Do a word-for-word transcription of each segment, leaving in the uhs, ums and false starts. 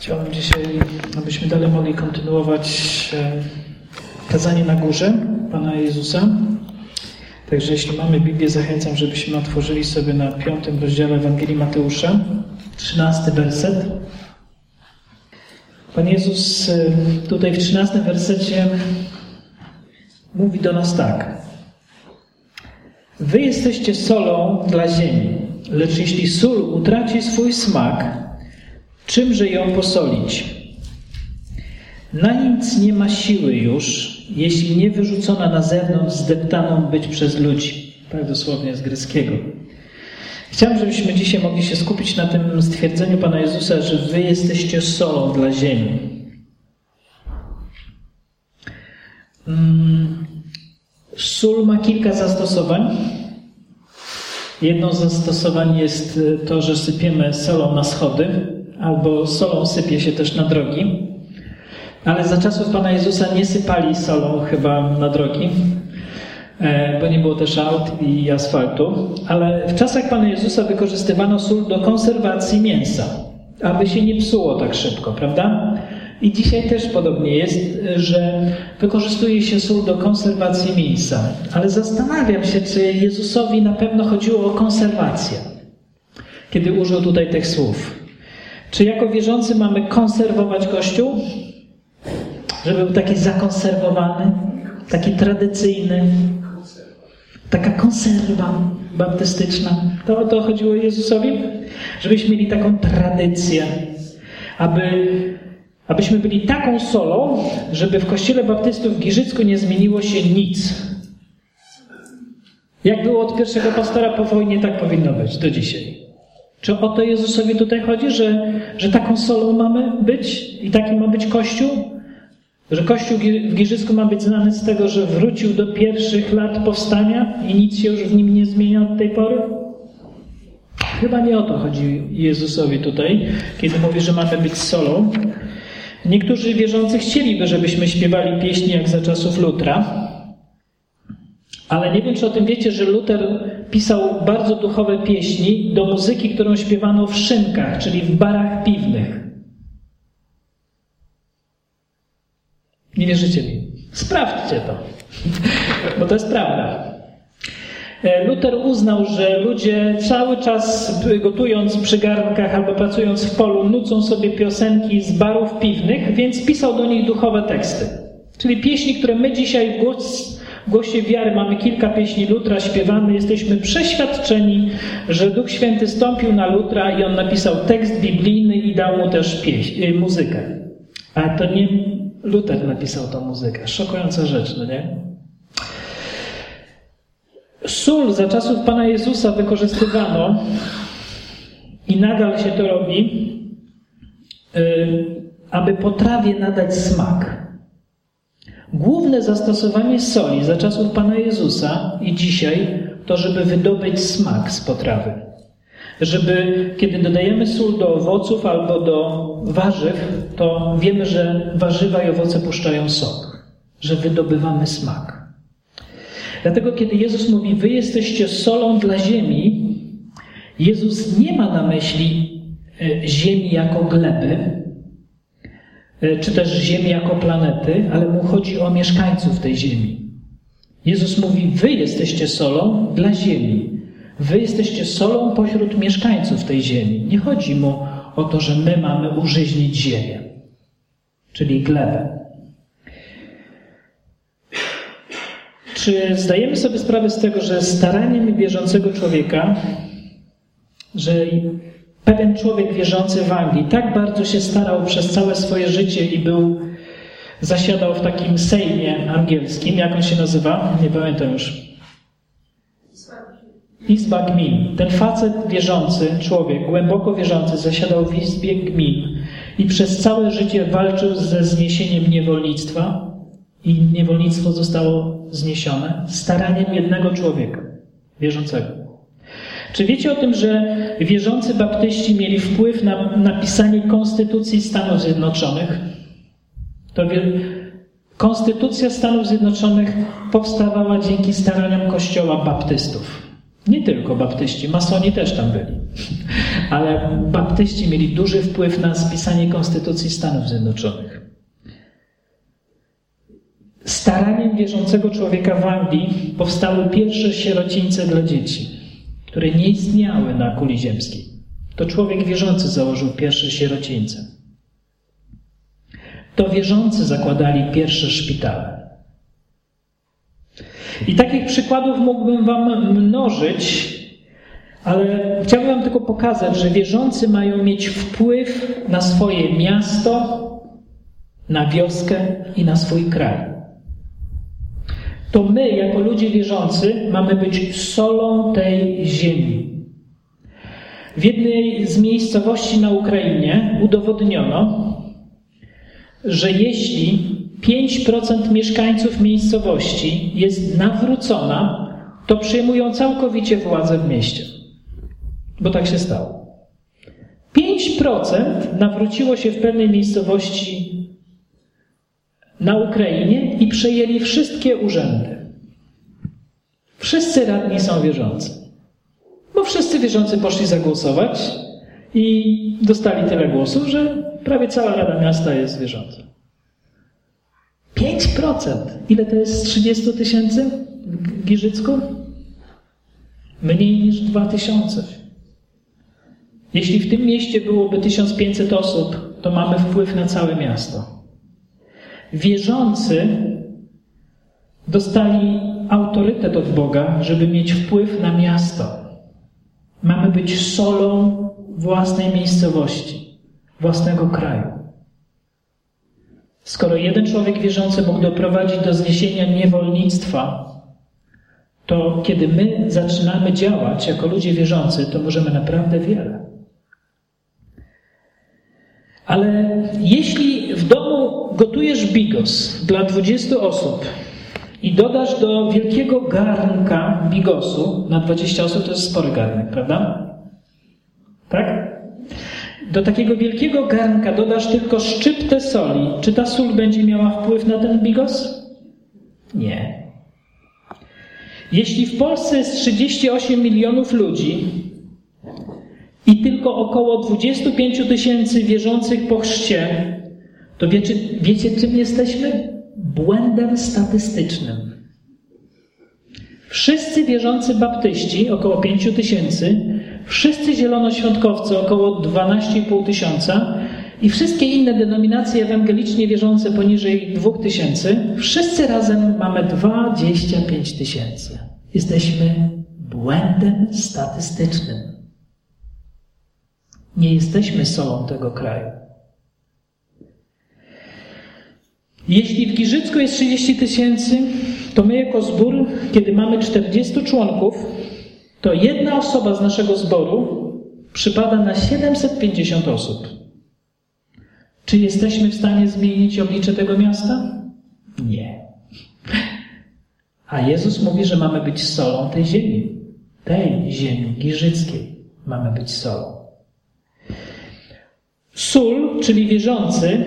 Chciałbym dzisiaj, abyśmy dalej mogli kontynuować kazanie na górze Pana Jezusa. Także jeśli mamy Biblię, zachęcam, żebyśmy otworzyli sobie na piątym rozdziale Ewangelii Mateusza, trzynasty werset. Pan Jezus tutaj w trzynastym wersecie mówi do nas tak. Wy jesteście solą dla ziemi, lecz jeśli sól utraci swój smak, czymże ją posolić? Na nic nie ma siły już, jeśli nie wyrzucona na zewnątrz, zdeptaną być przez ludzi. Tak dosłownie z greckiego. Chciałem, żebyśmy dzisiaj mogli się skupić na tym stwierdzeniu Pana Jezusa, że wy jesteście solą dla ziemi. Sól ma kilka zastosowań. Jedno z zastosowań jest to, że sypiemy solą na schody, albo solą sypie się też na drogi. Ale za czasów Pana Jezusa nie sypali solą chyba na drogi, bo nie było też aut i asfaltu. Ale w czasach Pana Jezusa wykorzystywano sól do konserwacji mięsa, aby się nie psuło tak szybko, prawda? I dzisiaj też podobnie jest, że wykorzystuje się sól do konserwacji mięsa. Ale zastanawiam się, czy Jezusowi na pewno chodziło o konserwację, kiedy użył tutaj tych słów. Czy jako wierzący mamy konserwować Kościół? Żeby był taki zakonserwowany, taki tradycyjny, taka konserwa baptystyczna. To o to chodziło Jezusowi? Żebyśmy mieli taką tradycję, aby, abyśmy byli taką solą, żeby w Kościele Baptystów w Giżycku nie zmieniło się nic. Jak było od pierwszego pastora po wojnie, tak powinno być do dzisiaj. Czy o to Jezusowi tutaj chodzi, że, że taką solą mamy być i taki ma być Kościół? Że Kościół w Giżycku ma być znany z tego, że wrócił do pierwszych lat powstania i nic się już w nim nie zmienia od tej pory? Chyba nie o to chodzi Jezusowi tutaj, kiedy mówi, że mamy być solą. Niektórzy wierzący chcieliby, żebyśmy śpiewali pieśni jak za czasów Lutra. Ale nie wiem, czy o tym wiecie, że Luter pisał bardzo duchowe pieśni do muzyki, którą śpiewano w szynkach, czyli w barach piwnych. Nie wierzycie mi? Sprawdźcie to, bo to jest prawda. Luter uznał, że ludzie cały czas gotując przy garnkach albo pracując w polu nucą sobie piosenki z barów piwnych, więc pisał do nich duchowe teksty. Czyli pieśni, które my dzisiaj w głos, w głosie wiary mamy kilka pieśni Lutra, śpiewamy, jesteśmy przeświadczeni, że Duch Święty stąpił na Lutra i on napisał tekst biblijny i dał mu też pieśń, muzykę. Ale to nie Luter napisał tą muzykę. Szokująca rzecz, no nie? Sól za czasów Pana Jezusa wykorzystywano i nadal się to robi, aby potrawie nadać smak. Główne zastosowanie soli za czasów Pana Jezusa i dzisiaj to, żeby wydobyć smak z potrawy. Żeby, kiedy dodajemy sól do owoców albo do warzyw, to wiemy, że warzywa i owoce puszczają sok, że wydobywamy smak. Dlatego, kiedy Jezus mówi, wy jesteście solą dla ziemi, Jezus nie ma na myśli ziemi jako gleby, czy też ziemi jako planety, ale mu chodzi o mieszkańców tej ziemi. Jezus mówi, wy jesteście solą dla ziemi. Wy jesteście solą pośród mieszkańców tej ziemi. Nie chodzi mu o to, że my mamy użyźnić ziemię, czyli glebę. Czy zdajemy sobie sprawę z tego, że staraniem wierzącego człowieka, że pewien człowiek wierzący w Anglii tak bardzo się starał przez całe swoje życie i był, zasiadał w takim sejmie angielskim, jak on się nazywa? Nie pamiętam już. Izba Gmin. Ten facet wierzący, człowiek, głęboko wierzący, zasiadał w Izbie Gmin i przez całe życie walczył ze zniesieniem niewolnictwa i niewolnictwo zostało zniesione staraniem jednego człowieka, wierzącego. Czy wiecie o tym, że wierzący baptyści mieli wpływ na napisanie Konstytucji Stanów Zjednoczonych? To wie... Konstytucja Stanów Zjednoczonych powstawała dzięki staraniom Kościoła baptystów. Nie tylko baptyści, masoni też tam byli. Ale baptyści mieli duży wpływ na spisanie Konstytucji Stanów Zjednoczonych. Staraniem wierzącego człowieka w Anglii powstały pierwsze sierocińce dla dzieci, które nie istniały na kuli ziemskiej. To człowiek wierzący założył pierwsze sierocińce. To wierzący zakładali pierwsze szpitale. I takich przykładów mógłbym wam mnożyć, ale chciałbym wam tylko pokazać, że wierzący mają mieć wpływ na swoje miasto, na wioskę i na swój kraj. To my, jako ludzie wierzący, mamy być solą tej ziemi. W jednej z miejscowości na Ukrainie udowodniono, że jeśli pięć procent mieszkańców miejscowości jest nawrócona, to przejmują całkowicie władzę w mieście. Bo tak się stało. pięć procent nawróciło się w pewnej miejscowości na Ukrainie i przejęli wszystkie urzędy. Wszyscy radni są wierzący. Bo wszyscy wierzący poszli zagłosować i dostali tyle głosów, że prawie cała Rada Miasta jest wierząca. pięć procent. Ile to jest z trzydziestu tysięcy w Giżycku? Mniej niż dwa tysiące. Jeśli w tym mieście byłoby tysiąc pięćset osób, to mamy wpływ na całe miasto. Wierzący dostali autorytet od Boga, żeby mieć wpływ na miasto. Mamy być solą własnej miejscowości, własnego kraju. Skoro jeden człowiek wierzący mógł doprowadzić do zniesienia niewolnictwa, to kiedy my zaczynamy działać jako ludzie wierzący, to możemy naprawdę wiele. Ale jeśli w domu gotujesz bigos dla dwudziestu osób i dodasz do wielkiego garnka bigosu, na dwadzieścia osób to jest spory garnek, prawda? Tak? Do takiego wielkiego garnka dodasz tylko szczyptę soli. Czy ta sól będzie miała wpływ na ten bigos? Nie. Jeśli w Polsce jest trzydzieści osiem milionów ludzi i tylko około dwadzieścia pięć tysięcy wierzących po chrzcie, to wiecie, wiecie, czym jesteśmy? Błędem statystycznym. Wszyscy wierzący baptyści, około pięć tysięcy, wszyscy zielonoświątkowcy, około dwanaście i pół tysiąca i wszystkie inne denominacje ewangelicznie wierzące poniżej dwóch tysięcy, wszyscy razem mamy dwadzieścia pięć tysięcy. Jesteśmy błędem statystycznym. Nie jesteśmy solą tego kraju. Jeśli w Giżycku jest trzydzieści tysięcy, to my jako zbór, kiedy mamy czterdziestu członków, to jedna osoba z naszego zboru przypada na siedemset pięćdziesiąt osób. Czy jesteśmy w stanie zmienić oblicze tego miasta? Nie. A Jezus mówi, że mamy być solą tej ziemi. Tej ziemi giżyckiej mamy być solą. Sól, czyli wierzący,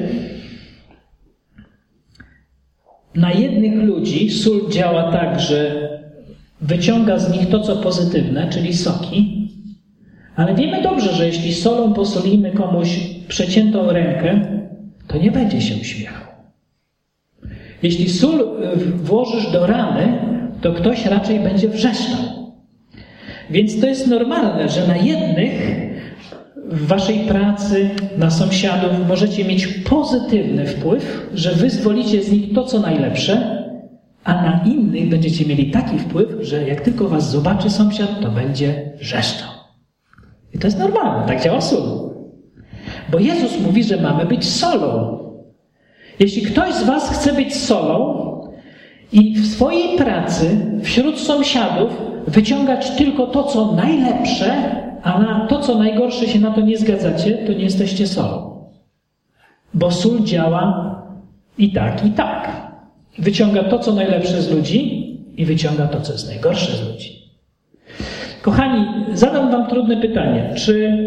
na jednych ludzi sól działa tak, że wyciąga z nich to, co pozytywne, czyli soki, ale wiemy dobrze, że jeśli solą posolimy komuś przeciętą rękę, to nie będzie się uśmiechał. Jeśli sól włożysz do rany, to ktoś raczej będzie wrzeszczał. Więc to jest normalne, że na jednych w waszej pracy, na sąsiadów możecie mieć pozytywny wpływ, że wyzwolicie z nich to, co najlepsze, a na innych będziecie mieli taki wpływ, że jak tylko was zobaczy sąsiad, to będzie wrzeszczał. I to jest normalne, tak działa sól. Bo Jezus mówi, że mamy być solą. Jeśli ktoś z was chce być solą i w swojej pracy, wśród sąsiadów wyciągać tylko to, co najlepsze, a na to, co najgorsze się na to nie zgadzacie, to nie jesteście solą. Bo sól działa i tak, i tak. Wyciąga to, co najlepsze z ludzi i wyciąga to, co jest najgorsze z ludzi. Kochani, zadam wam trudne pytanie. Czy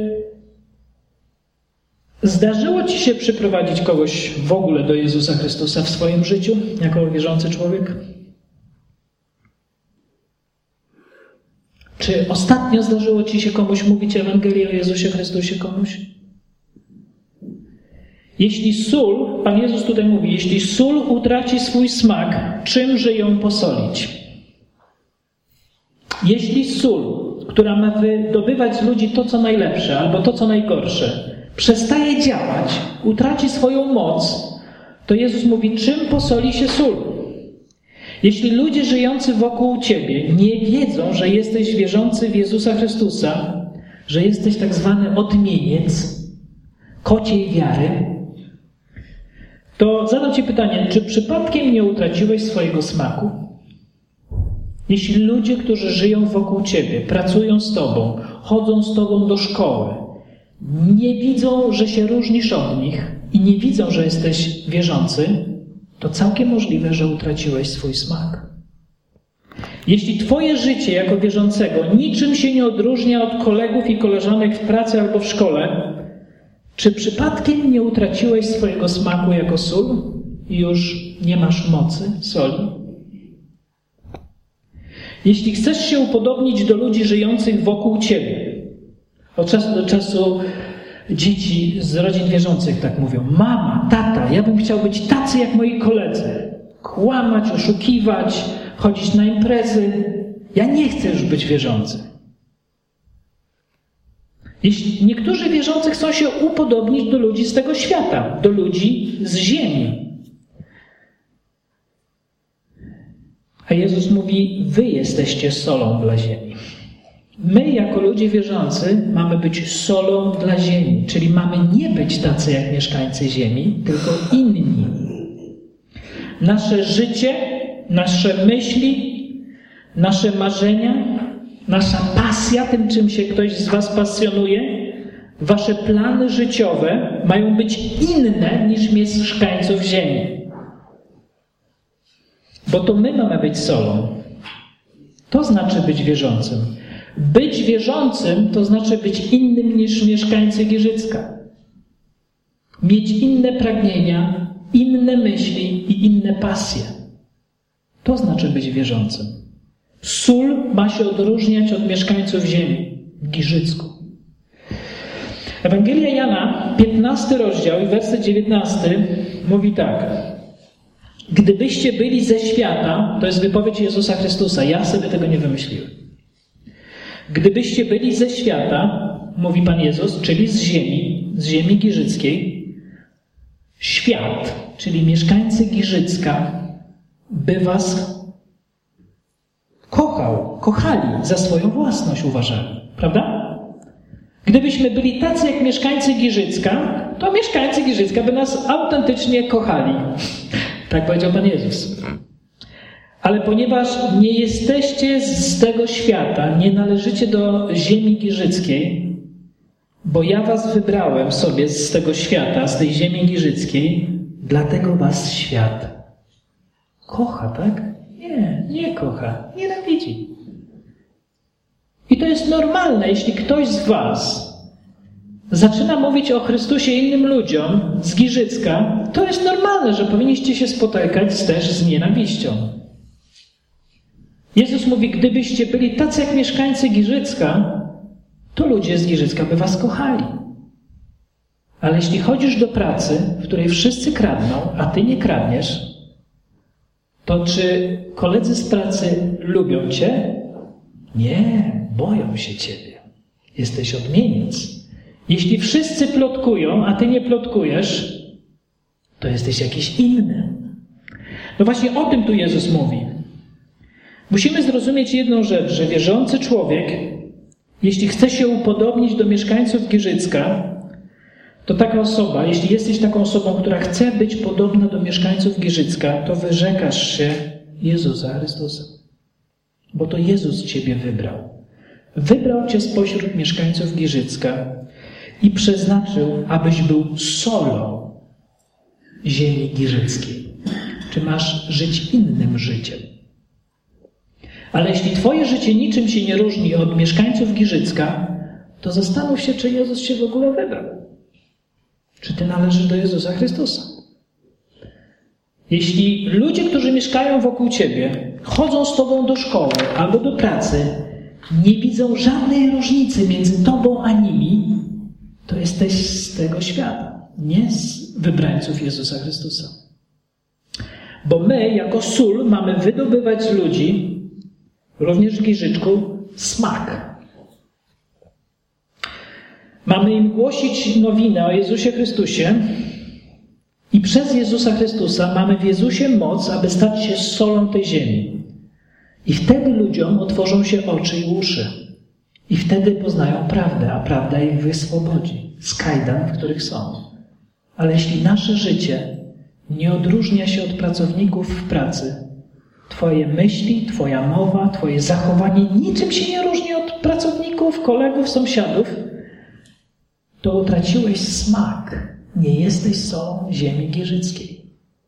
zdarzyło ci się przyprowadzić kogoś w ogóle do Jezusa Chrystusa w swoim życiu, jako wierzący człowiek? Czy ostatnio zdarzyło ci się komuś mówić Ewangelię o Jezusie Chrystusie komuś? Jeśli sól, Pan Jezus tutaj mówi, jeśli sól utraci swój smak, czymże ją posolić? Jeśli sól, która ma wydobywać z ludzi to, co najlepsze, albo to, co najgorsze, przestaje działać, utraci swoją moc, to Jezus mówi, czym posoli się sól? Jeśli ludzie żyjący wokół ciebie nie wiedzą, że jesteś wierzący w Jezusa Chrystusa, że jesteś tak zwany odmieniec kociej wiary, to zadam ci pytanie, czy przypadkiem nie utraciłeś swojego smaku? Jeśli ludzie, którzy żyją wokół ciebie, pracują z tobą, chodzą z tobą do szkoły, nie widzą, że się różnisz od nich i nie widzą, że jesteś wierzący, to całkiem możliwe, że utraciłeś swój smak. Jeśli twoje życie jako wierzącego niczym się nie odróżnia od kolegów i koleżanek w pracy albo w szkole, czy przypadkiem nie utraciłeś swojego smaku jako sól i już nie masz mocy soli? Jeśli chcesz się upodobnić do ludzi żyjących wokół ciebie, od czasu do czasu dzieci z rodzin wierzących tak mówią, mama, tata, ja bym chciał być tacy jak moi koledzy, kłamać, oszukiwać, chodzić na imprezy. Ja nie chcę już być wierzący. Jeśli niektórzy wierzący chcą się upodobnić do ludzi z tego świata, do ludzi z ziemi. A Jezus mówi, wy jesteście solą dla ziemi. My jako ludzie wierzący mamy być solą dla ziemi, czyli mamy nie być tacy jak mieszkańcy ziemi, tylko inni. Nasze życie, nasze myśli, nasze marzenia, nasza pasja, tym czym się ktoś z was pasjonuje, wasze plany życiowe mają być inne niż mieszkańców ziemi. Bo to my mamy być solą. To znaczy być wierzącym. Być wierzącym to znaczy być innym niż mieszkańcy Giżycka. Mieć inne pragnienia, inne myśli i inne pasje. To znaczy być wierzącym. Sól ma się odróżniać od mieszkańców ziemi w Giżycku. Ewangelia Jana, piętnasty rozdział i werset dziewiętnasty mówi tak. Gdybyście byli ze świata, to jest wypowiedź Jezusa Chrystusa, ja sobie tego nie wymyśliłem. Gdybyście byli ze świata, mówi Pan Jezus, czyli z ziemi, z ziemi giżyckiej, świat, czyli mieszkańcy Giżycka, by was kochał, kochali, za swoją własność uważali, prawda? Gdybyśmy byli tacy jak mieszkańcy Giżycka, to mieszkańcy Giżycka by nas autentycznie kochali. Tak powiedział Pan Jezus. Ale ponieważ nie jesteście z tego świata, nie należycie do ziemi giżyckiej, bo ja was wybrałem sobie z tego świata, z tej ziemi giżyckiej, dlatego was świat kocha, tak? Nie, nie kocha, nienawidzi. I to jest normalne, jeśli ktoś z was zaczyna mówić o Chrystusie innym ludziom z Giżycka, to jest normalne, że powinniście się spotykać też z nienawiścią. Jezus mówi, gdybyście byli tacy jak mieszkańcy Giżycka, to ludzie z Giżycka by was kochali. Ale jeśli chodzisz do pracy, w której wszyscy kradną, a ty nie kradniesz, to czy koledzy z pracy lubią cię? Nie, boją się ciebie. Jesteś odmieniec. Jeśli wszyscy plotkują, a ty nie plotkujesz, to jesteś jakiś inny. No właśnie o tym tu Jezus mówi. Musimy zrozumieć jedną rzecz, że wierzący człowiek, jeśli chce się upodobnić do mieszkańców Giżycka, to taka osoba, jeśli jesteś taką osobą, która chce być podobna do mieszkańców Giżycka, to wyrzekasz się Jezusa Chrystusa. Bo to Jezus ciebie wybrał. Wybrał cię spośród mieszkańców Giżycka i przeznaczył, abyś był solą ziemi giżyckiej. Czy masz żyć innym życiem? Ale jeśli twoje życie niczym się nie różni od mieszkańców Giżycka, to zastanów się, czy Jezus cię w ogóle wybrał. Czy ty należysz do Jezusa Chrystusa? Jeśli ludzie, którzy mieszkają wokół ciebie, chodzą z tobą do szkoły albo do pracy nie widzą żadnej różnicy między tobą a nimi, to jesteś z tego świata, nie z wybrańców Jezusa Chrystusa. Bo my, jako sól, mamy wydobywać z ludzi, również w Giżyczku, smak. Mamy im głosić nowinę o Jezusie Chrystusie i przez Jezusa Chrystusa mamy w Jezusie moc, aby stać się solą tej ziemi. I wtedy ludziom otworzą się oczy i uszy. I wtedy poznają prawdę, a prawda ich wyswobodzi z kajdan, w których są. Ale jeśli nasze życie nie odróżnia się od pracowników w pracy, twoje myśli, twoja mowa, twoje zachowanie niczym się nie różni od pracowników, kolegów, sąsiadów, to utraciłeś smak. Nie jesteś solą ziemi giżyckiej.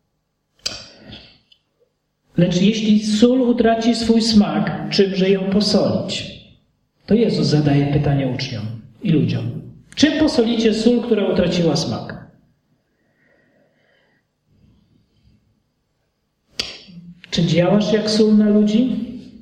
Lecz jeśli sól utraci swój smak, czymże ją posolić? To Jezus zadaje pytanie uczniom i ludziom. Czym posolicie sól, która utraciła smak? Czy działasz jak sól na ludzi?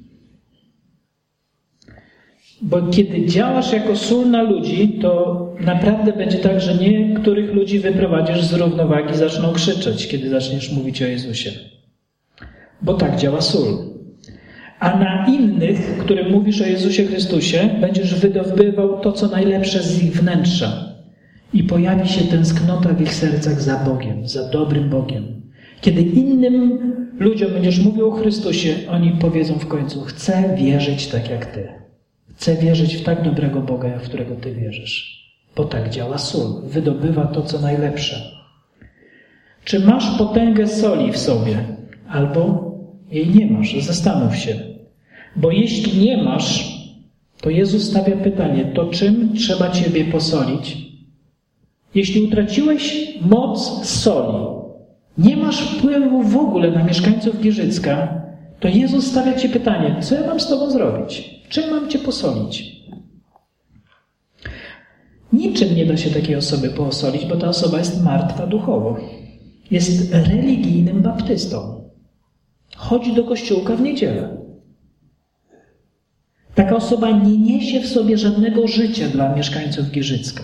Bo kiedy działasz jako sól na ludzi, to naprawdę będzie tak, że niektórych ludzi wyprowadzisz z równowagi, zaczną krzyczeć, kiedy zaczniesz mówić o Jezusie. Bo tak działa sól. A na innych, którym mówisz o Jezusie Chrystusie, będziesz wydobywał to, co najlepsze z ich wnętrza. I pojawi się tęsknota w ich sercach za Bogiem, za dobrym Bogiem. Kiedy innym ludziom będziesz mówił o Chrystusie, oni powiedzą w końcu: chcę wierzyć tak jak Ty. Chcę wierzyć w tak dobrego Boga, w którego Ty wierzysz. Bo tak działa sól. Wydobywa to, co najlepsze. Czy masz potęgę soli w sobie? Albo jej nie masz. Zastanów się. Bo jeśli nie masz, to Jezus stawia pytanie: to czym trzeba Ciebie posolić? Jeśli utraciłeś moc soli, nie masz wpływu w ogóle na mieszkańców Giżycka, to Jezus stawia Ci pytanie: co ja mam z Tobą zrobić? Czym mam Cię posolić? Niczym nie da się takiej osoby posolić, bo ta osoba jest martwa duchowo. Jest religijnym baptystą. Chodzi do kościółka w niedzielę. Taka osoba nie niesie w sobie żadnego życia dla mieszkańców Giżycka.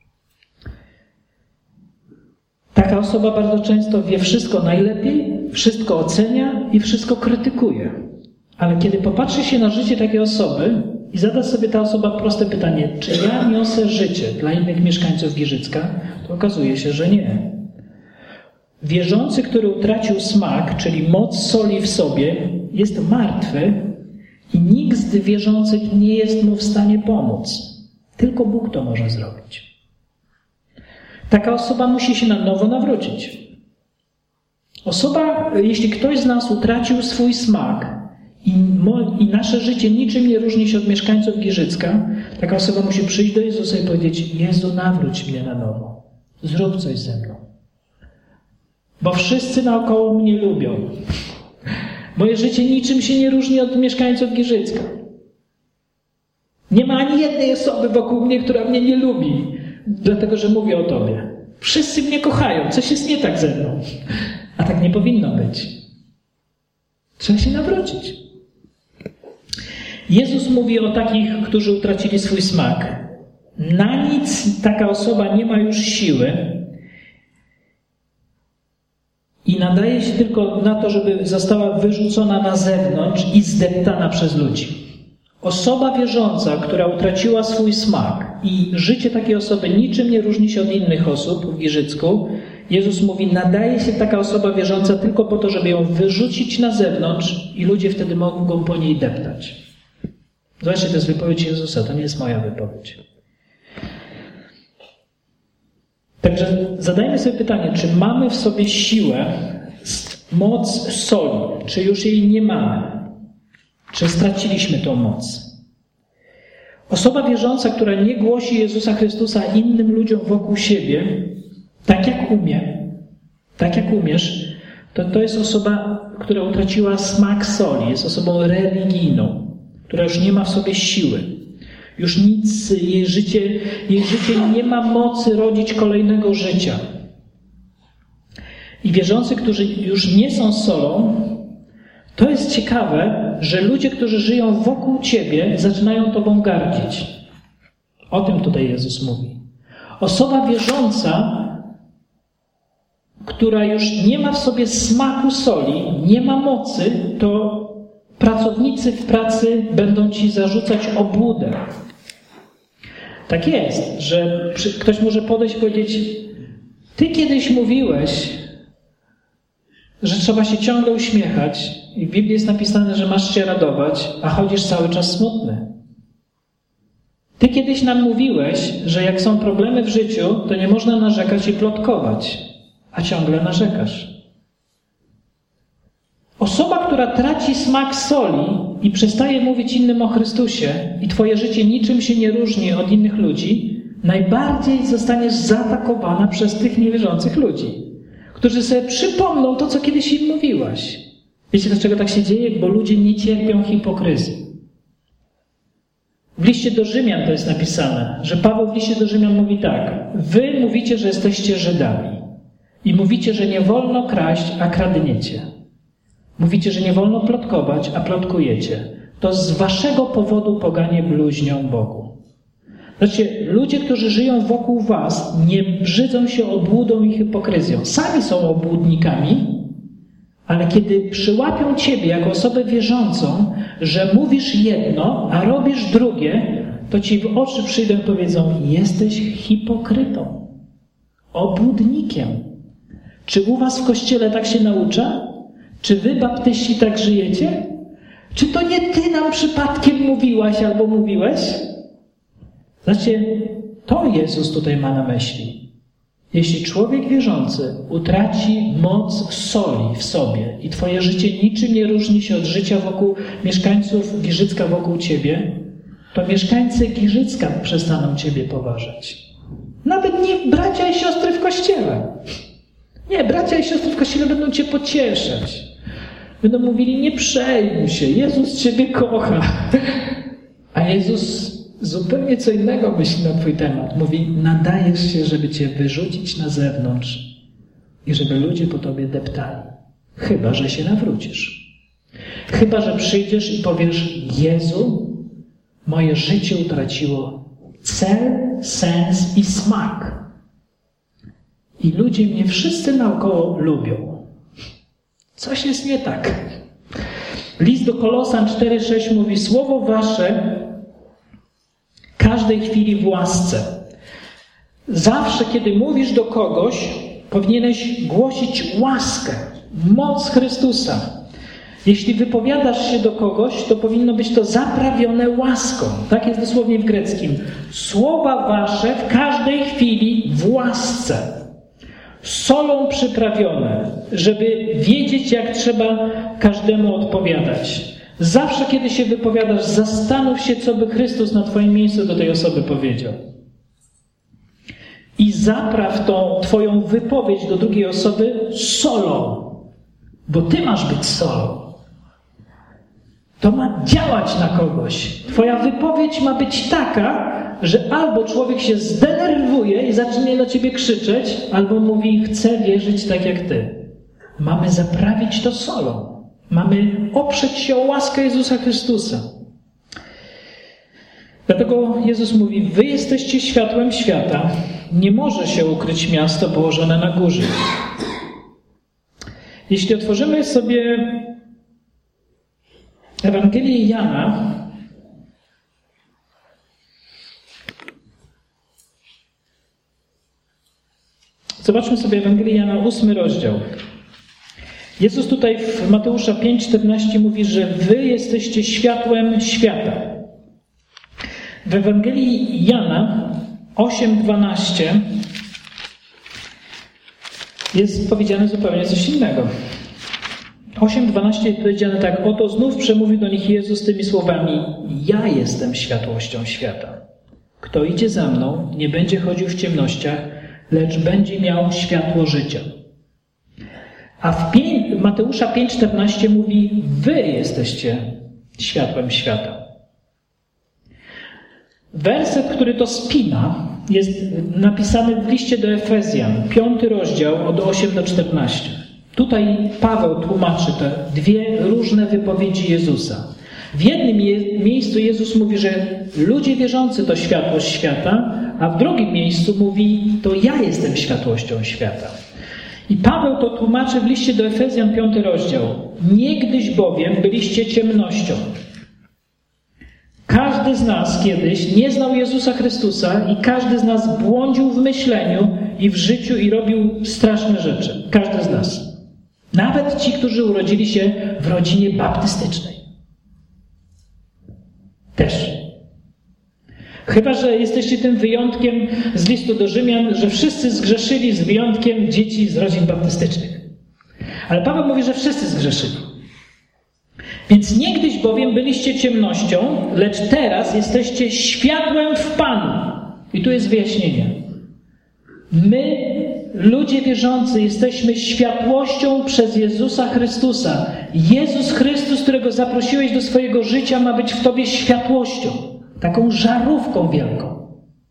Taka osoba bardzo często wie wszystko najlepiej, wszystko ocenia i wszystko krytykuje. Ale kiedy popatrzy się na życie takiej osoby i zada sobie ta osoba proste pytanie: czy ja niosę życie dla innych mieszkańców Giżycka, to okazuje się, że nie. Wierzący, który utracił smak, czyli moc soli w sobie, jest martwy i nikt z wierzących nie jest mu w stanie pomóc. Tylko Bóg to może zrobić. Taka osoba musi się na nowo nawrócić. Osoba, jeśli ktoś z nas utracił swój smak i, mo, i nasze życie niczym nie różni się od mieszkańców Giżycka, taka osoba musi przyjść do Jezusa i powiedzieć: Jezu, nawróć mnie na nowo. Zrób coś ze mną. Bo wszyscy naokoło mnie lubią. Moje życie niczym się nie różni od mieszkańców Giżycka. Nie ma ani jednej osoby wokół mnie, która mnie nie lubi, dlatego że mówię o Tobie. Wszyscy mnie kochają, coś jest nie tak ze mną. A tak nie powinno być. Trzeba się nawrócić. Jezus mówi o takich, którzy utracili swój smak. Na nic taka osoba nie ma już siły i nadaje się tylko na to, żeby została wyrzucona na zewnątrz i zdeptana przez ludzi. Osoba wierząca, która utraciła swój smak i życie takiej osoby niczym nie różni się od innych osób w Giżycku, Jezus mówi: nadaje się taka osoba wierząca tylko po to, żeby ją wyrzucić na zewnątrz i ludzie wtedy mogą po niej deptać. Zobaczcie, to jest wypowiedź Jezusa, to nie jest moja wypowiedź. Także zadajmy sobie pytanie, czy mamy w sobie siłę, moc soli, czy już jej nie mamy? Czy straciliśmy tą moc? Osoba wierząca, która nie głosi Jezusa Chrystusa innym ludziom wokół siebie, tak jak umie, tak jak umiesz, to to jest osoba, która utraciła smak soli, jest osobą religijną, która już nie ma w sobie siły. Już nic, jej życie, jej życie nie ma mocy rodzić kolejnego życia. I wierzący, którzy już nie są solą, To jest ciekawe, że ludzie, którzy żyją wokół ciebie, zaczynają tobą gardzić. O tym tutaj Jezus mówi. Osoba wierząca, która już nie ma w sobie smaku soli, nie ma mocy, to pracownicy w pracy będą ci zarzucać obłudę. Tak jest, że ktoś może podejść i powiedzieć: ty kiedyś mówiłeś, że trzeba się ciągle uśmiechać i w Biblii jest napisane, że masz się radować, a chodzisz cały czas smutny. Ty kiedyś nam mówiłeś, że jak są problemy w życiu, to nie można narzekać i plotkować, a ciągle narzekasz. Osoba, która traci smak soli i przestaje mówić innym o Chrystusie i twoje życie niczym się nie różni od innych ludzi, najbardziej zostaniesz zaatakowana przez tych niewierzących ludzi, którzy sobie przypomną to, co kiedyś im mówiłaś. Wiecie, dlaczego tak się dzieje? Bo ludzie nie cierpią hipokryzji. W liście do Rzymian to jest napisane, że Paweł w liście do Rzymian mówi tak: wy mówicie, że jesteście Żydami i mówicie, że nie wolno kraść, a kradniecie. Mówicie, że nie wolno plotkować, a plotkujecie. To z waszego powodu poganie bluźnią Bogu. Znaczy, ludzie, którzy żyją wokół was, nie brzydzą się obłudą i hipokryzją. Sami są obłudnikami, ale kiedy przyłapią ciebie jako osobę wierzącą, że mówisz jedno, a robisz drugie, to ci w oczy przyjdą i powiedzą: jesteś hipokrytą, obłudnikiem. Czy u was w kościele tak się naucza? Czy wy, baptyści, tak żyjecie? Czy to nie ty nam przypadkiem mówiłaś albo mówiłeś? Znaczy, to Jezus tutaj ma na myśli. Jeśli człowiek wierzący utraci moc soli w sobie i twoje życie niczym nie różni się od życia wokół mieszkańców Giżycka wokół ciebie, to mieszkańcy Giżycka przestaną ciebie poważać. Nawet nie bracia i siostry w kościele. Nie, bracia i siostry w kościele będą cię pocieszać. Będą mówili: nie przejmuj się, Jezus ciebie kocha. A Jezus zupełnie co innego myśli na twój temat. Mówi: nadajesz się, żeby cię wyrzucić na zewnątrz i żeby ludzie po tobie deptali. Chyba że się nawrócisz. Chyba że przyjdziesz i powiesz: Jezu, moje życie utraciło cel, sens i smak. I ludzie mnie wszyscy naokoło lubią. Coś jest nie tak. List do Kolosan cztery sześć mówi: słowo wasze każdej chwili w łasce. Zawsze, kiedy mówisz do kogoś, powinieneś głosić łaskę, moc Chrystusa. Jeśli wypowiadasz się do kogoś, to powinno być to zaprawione łaską. Tak jest dosłownie w greckim. Słowa wasze w każdej chwili w łasce. Solą przyprawione, żeby wiedzieć, jak trzeba każdemu odpowiadać. Zawsze, kiedy się wypowiadasz, zastanów się, co by Chrystus na twoim miejscu do tej osoby powiedział. I zapraw tą twoją wypowiedź do drugiej osoby solą, bo ty masz być solą. To ma działać na kogoś. Twoja wypowiedź ma być taka, że albo człowiek się zdenerwuje i zacznie na ciebie krzyczeć, albo mówi: chcę wierzyć tak jak ty. Mamy zaprawić to solą. Mamy oprzeć się o łaskę Jezusa Chrystusa. Dlatego Jezus mówi: wy jesteście światłem świata. Nie może się ukryć miasto położone na górze. Jeśli otworzymy sobie Ewangelię Jana, zobaczmy sobie Ewangelię Jana, ósmy rozdział. Jezus tutaj w Mateusza pięć czternaście mówi, że wy jesteście światłem świata. W Ewangelii Jana osiem dwanaście jest powiedziane zupełnie coś innego. osiem dwanaście jest powiedziane tak: oto znów przemówił do nich Jezus tymi słowami: ja jestem światłością świata. Kto idzie za mną, nie będzie chodził w ciemnościach, lecz będzie miał światło życia. A w Mateusza pięć czternaście mówi: wy jesteście światłem świata. Werset, który to spina, jest napisany w liście do Efezjan, piąty rozdział od osiem do czternastu. Tutaj Paweł tłumaczy te dwie różne wypowiedzi Jezusa. W jednym je- miejscu Jezus mówi, że ludzie wierzący to światłość świata, a w drugim miejscu mówi, to ja jestem światłością świata. I Paweł to tłumaczy w liście do Efezjan, piąty rozdział. Niegdyś bowiem byliście ciemnością. Każdy z nas kiedyś nie znał Jezusa Chrystusa i każdy z nas błądził w myśleniu i w życiu i robił straszne rzeczy. Każdy z nas. Nawet ci, którzy urodzili się w rodzinie baptystycznej. Też. Chyba że jesteście tym wyjątkiem z listu do Rzymian, że wszyscy zgrzeszyli z wyjątkiem dzieci z rodzin baptystycznych. Ale Paweł mówi, że wszyscy zgrzeszyli. Więc niegdyś bowiem byliście ciemnością, lecz teraz jesteście światłem w Panu. I tu jest wyjaśnienie. My, ludzie wierzący, jesteśmy światłością przez Jezusa Chrystusa. Jezus Chrystus, którego zaprosiłeś do swojego życia, ma być w tobie światłością. Taką żarówką wielką.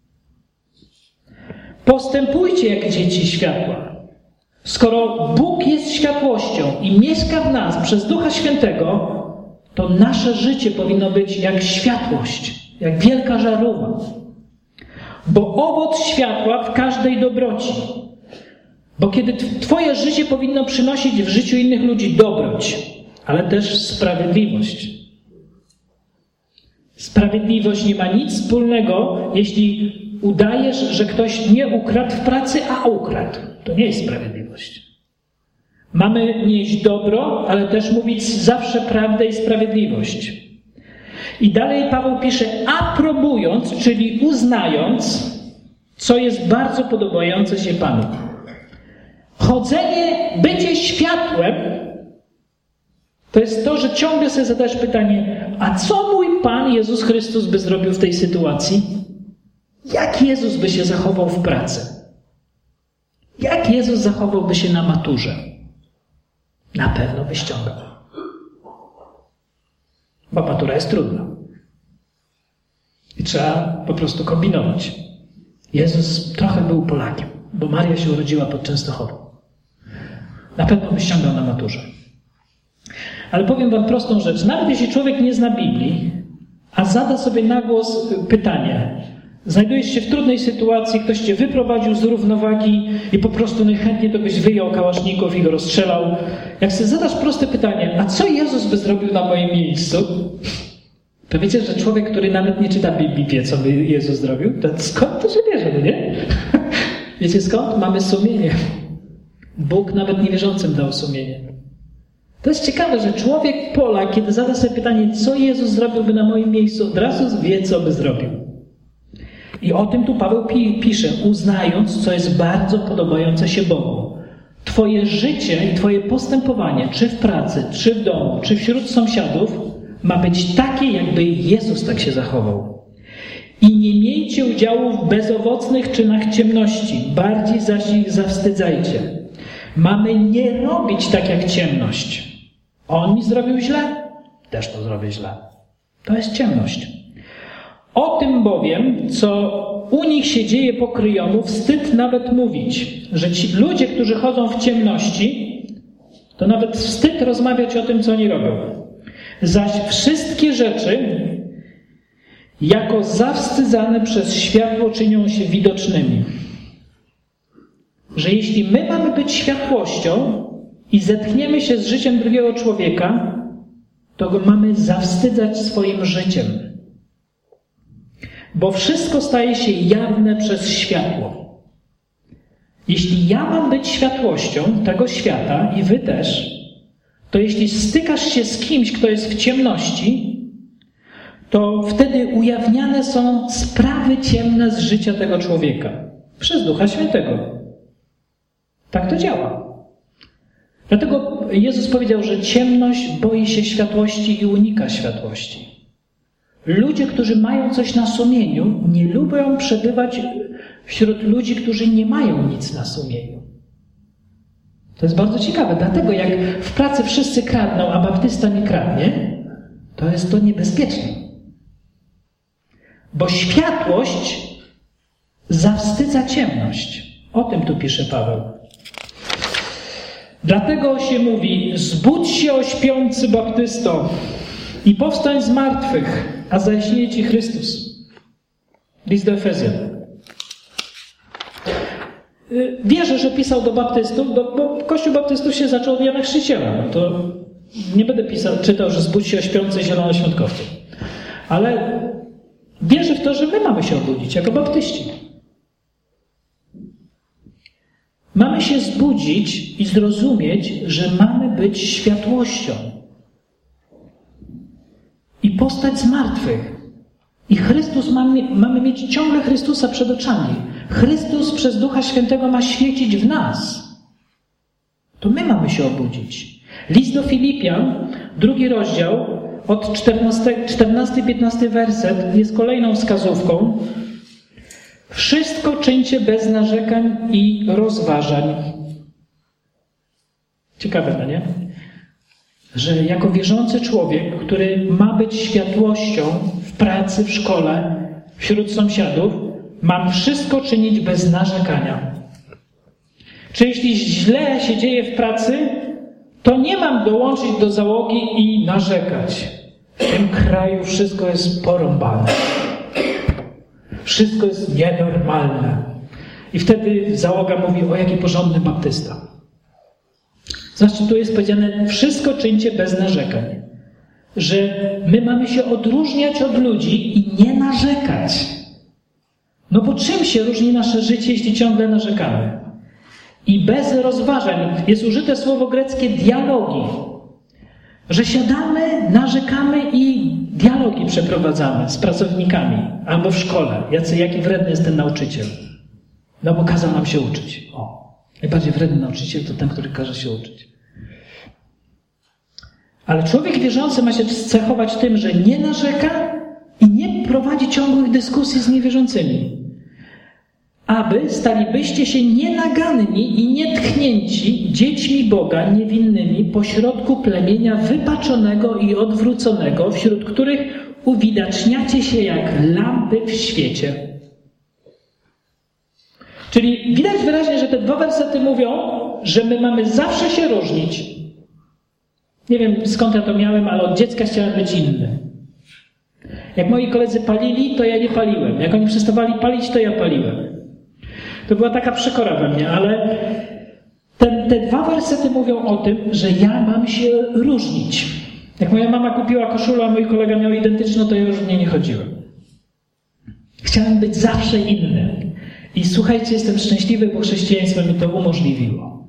Postępujcie jak dzieci światła. Skoro Bóg jest światłością i mieszka w nas przez Ducha Świętego, to nasze życie powinno być jak światłość, jak wielka żarówa. Bo owoc światła w każdej dobroci. Bo kiedy twoje życie powinno przynosić w życiu innych ludzi dobroć, ale też sprawiedliwość. Sprawiedliwość nie ma nic wspólnego, jeśli udajesz, że ktoś nie ukradł w pracy, a ukradł. To nie jest sprawiedliwość. Mamy nieść dobro, ale też mówić zawsze prawdę i sprawiedliwość. I dalej Paweł pisze, aprobując, czyli uznając, co jest bardzo podobające się Panu. Chodzenie, bycie światłem, to jest to, że ciągle sobie zadajesz pytanie, a co mój Pan Jezus Chrystus by zrobił w tej sytuacji? Jak Jezus by się zachował w pracy? Jak Jezus zachowałby się na maturze? Na pewno by ściągał. Bo matura jest trudna. I trzeba po prostu kombinować. Jezus trochę był Polakiem, bo Maria się urodziła pod Częstochową. Na pewno by ściągał na maturze. Ale powiem wam prostą rzecz. Nawet jeśli człowiek nie zna Biblii, a zada sobie na głos pytanie, znajdujesz się w trudnej sytuacji, ktoś cię wyprowadził z równowagi i po prostu najchętniej to byś wyjął kałaszników i go rozstrzelał. Jak sobie zadasz proste pytanie, a co Jezus by zrobił na moim miejscu? To wiecie, że człowiek, który nawet nie czyta Biblii, wie, co by Jezus zrobił? To skąd to się bierze, no nie? Wiecie skąd? Mamy sumienie. Bóg nawet niewierzącym dał sumienie. To jest ciekawe, że człowiek Polak, kiedy zada sobie pytanie, co Jezus zrobiłby na moim miejscu, od razu wie, co by zrobił. I o tym tu Paweł pi- pisze, uznając, co jest bardzo podobające się Bogu. Twoje życie i twoje postępowanie, czy w pracy, czy w domu, czy wśród sąsiadów, ma być takie, jakby Jezus tak się zachował. I nie miejcie udziału w bezowocnych czynach ciemności, bardziej zaś ich zawstydzajcie. Mamy nie robić tak jak ciemność. On mi zrobił źle, też to zrobię źle. To jest ciemność. O tym bowiem, co u nich się dzieje pokryjomu, wstyd nawet mówić, że ci ludzie, którzy chodzą w ciemności, to nawet wstyd rozmawiać o tym, co oni robią. Zaś wszystkie rzeczy, jako zawstydzane przez światło, czynią się widocznymi. Że jeśli my mamy być światłością i zetkniemy się z życiem drugiego człowieka, to go mamy zawstydzać swoim życiem. Bo wszystko staje się jawne przez światło. Jeśli ja mam być światłością tego świata i wy też, to jeśli stykasz się z kimś, kto jest w ciemności, to wtedy ujawniane są sprawy ciemne z życia tego człowieka. Przez Ducha Świętego. Tak to działa. Dlatego Jezus powiedział, że ciemność boi się światłości i unika światłości. Ludzie, którzy mają coś na sumieniu, nie lubią przebywać wśród ludzi, którzy nie mają nic na sumieniu. To jest bardzo ciekawe. Dlatego jak w pracy wszyscy kradną, a baptysta nie kradnie, to jest to niebezpieczne. Bo światłość zawstydza ciemność. O tym tu pisze Paweł. Dlatego się mówi: zbudź się, o śpiący baptysto, i powstań z martwych, a zajaśnieje ci Chrystus. List do Efezjan. Wierzę, że pisał do baptystów, bo Kościół baptystów się zaczął od Jana Chrzciciela. No to nie będę pisał, czytał, że zbudź się, o śpiący zielonoświątkowcy. Ale wierzę w to, że my mamy się obudzić jako baptyści. Mamy się zbudzić i zrozumieć, że mamy być światłością. I postać z martwych. I Chrystus, mamy, mamy mieć ciągle Chrystusa przed oczami. Chrystus przez Ducha Świętego ma świecić w nas. To my mamy się obudzić. List do Filipian, drugi rozdział, od czternasty piętnasty werset jest kolejną wskazówką. Wszystko czyńcie bez narzekań i rozważań. Ciekawe, no nie? Że jako wierzący człowiek, który ma być światłością w pracy, w szkole, wśród sąsiadów, mam wszystko czynić bez narzekania. Czy jeśli źle się dzieje w pracy, to nie mam dołączyć do załogi i narzekać. W tym kraju wszystko jest porąbane. Wszystko jest nienormalne. I wtedy załoga mówi: o, jaki porządny baptysta. Znaczy, tu jest powiedziane: wszystko czyńcie bez narzekań. Że my mamy się odróżniać od ludzi i nie narzekać. No bo czym się różni nasze życie, jeśli ciągle narzekamy? I bez rozważań jest użyte słowo greckie dialogi. Że siadamy, narzekamy i dialogi przeprowadzamy z pracownikami albo w szkole. Jacy, jaki wredny jest ten nauczyciel. No bo kazał nam się uczyć. O, najbardziej wredny nauczyciel to ten, który każe się uczyć. Ale człowiek wierzący ma się cechować tym, że nie narzeka i nie prowadzi ciągłych dyskusji z niewierzącymi. Aby stalibyście się nienaganni i nietknięci dziećmi Boga niewinnymi pośrodku plemienia wypaczonego i odwróconego, wśród których uwidaczniacie się jak lampy w świecie. Czyli widać wyraźnie, że te dwa wersety mówią, że my mamy zawsze się różnić. Nie wiem, skąd ja to miałem, ale od dziecka chciałem być inny. Jak moi koledzy palili, to ja nie paliłem. Jak oni przestawali palić, to ja paliłem. To była taka przekora we mnie, ale te, te dwa wersety mówią o tym, że ja mam się różnić. Jak moja mama kupiła koszulę, a mój kolega miał identyczną, to ja już w niej nie chodziłem. Chciałem być zawsze inny. I słuchajcie, jestem szczęśliwy, bo chrześcijaństwo mi to umożliwiło.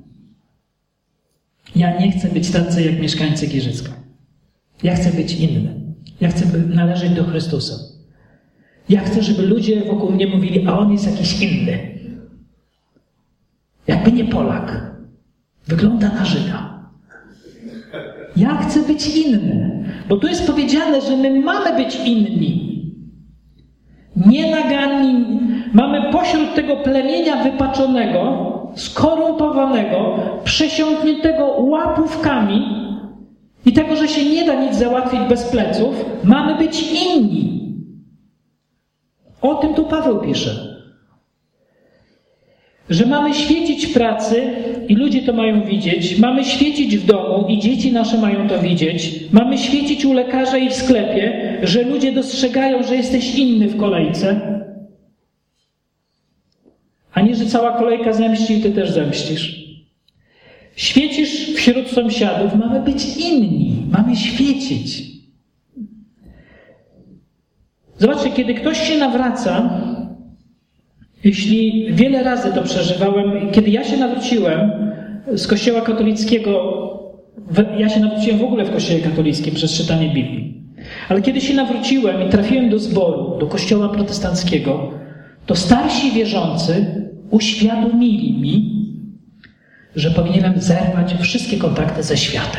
Ja nie chcę być tacy jak mieszkańcy Giżycka. Ja chcę być inny. Ja chcę należeć do Chrystusa. Ja chcę, żeby ludzie wokół mnie mówili: a on jest jakiś inny. Jakby nie Polak. Wygląda na Żyda. Ja chcę być inny. Bo tu jest powiedziane, że my mamy być inni. Nienaganni. Mamy pośród tego plemienia wypaczonego, skorumpowanego, przesiąkniętego łapówkami i tego, że się nie da nic załatwić bez pleców, mamy być inni. O tym tu Paweł pisze. Że mamy świecić w pracy i ludzie to mają widzieć. Mamy świecić w domu i dzieci nasze mają to widzieć. Mamy świecić u lekarza i w sklepie, że ludzie dostrzegają, że jesteś inny w kolejce. A nie, że cała kolejka zemści i ty też zemścisz. Świecisz wśród sąsiadów. Mamy być inni. Mamy świecić. Zobaczcie, kiedy ktoś się nawraca, jeśli wiele razy to przeżywałem, kiedy ja się nawróciłem z Kościoła katolickiego, ja się nawróciłem w ogóle w Kościele katolickim przez czytanie Biblii, ale kiedy się nawróciłem i trafiłem do zboru, do Kościoła protestanckiego, to starsi wierzący uświadomili mi, że powinienem zerwać wszystkie kontakty ze światem.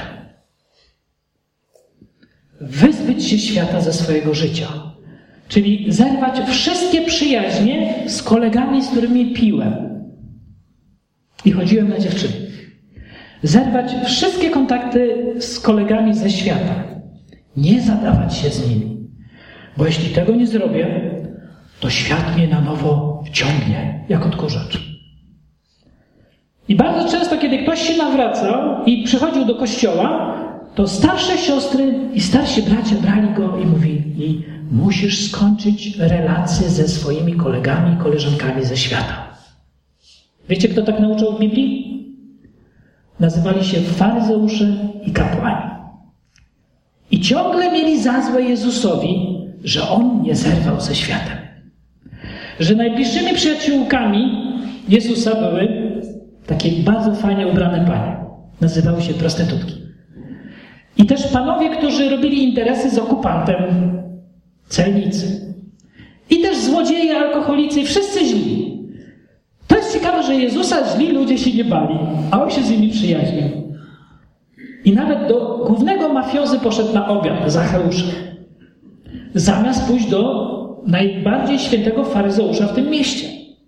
Wyzbyć się świata ze swojego życia. Czyli zerwać wszystkie przyjaźnie z kolegami, z którymi piłem i chodziłem na dziewczyny. Zerwać wszystkie kontakty z kolegami ze świata. Nie zadawać się z nimi. Bo jeśli tego nie zrobię, to świat mnie na nowo wciągnie, jak odkurzacz. I bardzo często, kiedy ktoś się nawracał i przychodził do kościoła, to starsze siostry i starsi bracia brali go i mówili: musisz skończyć relacje ze swoimi kolegami i koleżankami ze świata. Wiecie, kto tak nauczał w Biblii? Nazywali się faryzeusze i kapłani. I ciągle mieli za złe Jezusowi, że On nie zerwał ze światem. Że najbliższymi przyjaciółkami Jezusa były takie bardzo fajnie ubrane panie. Nazywały się prostytutki. I też panowie, którzy robili interesy z okupantem, celnicy. I też złodzieje, alkoholicy i wszyscy źli. To jest ciekawe, że Jezusa źli ludzie się nie bali, a On się z nimi przyjaźnił. I nawet do głównego mafiozy poszedł na obiad, Zacheusza. Zamiast pójść do najbardziej świętego faryzeusza w tym mieście.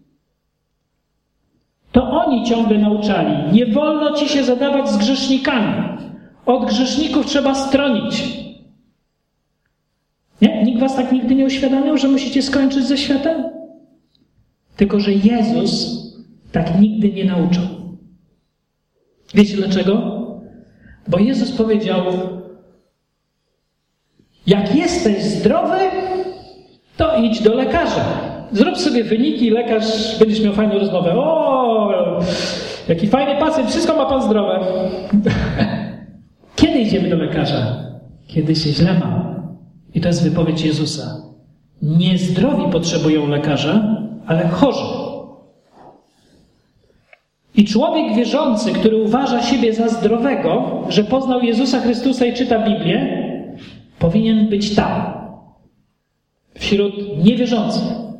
To oni ciągle nauczali: nie wolno ci się zadawać z grzesznikami. Od grzeszników trzeba stronić. Nie? Nikt was tak nigdy nie uświadamiał, że musicie skończyć ze światem? Tylko że Jezus tak nigdy nie nauczał. Wiecie dlaczego? Bo Jezus powiedział: jak jesteś zdrowy, to idź do lekarza. Zrób sobie wyniki, lekarz, będziesz miał fajną rozmowę. O, jaki fajny pacjent, wszystko ma pan zdrowe. Kiedy idziemy do lekarza? Kiedy się źle ma. I to jest wypowiedź Jezusa. Nie zdrowi potrzebują lekarza, ale chorzy. I człowiek wierzący, który uważa siebie za zdrowego, że poznał Jezusa Chrystusa i czyta Biblię, powinien być tam, wśród niewierzących,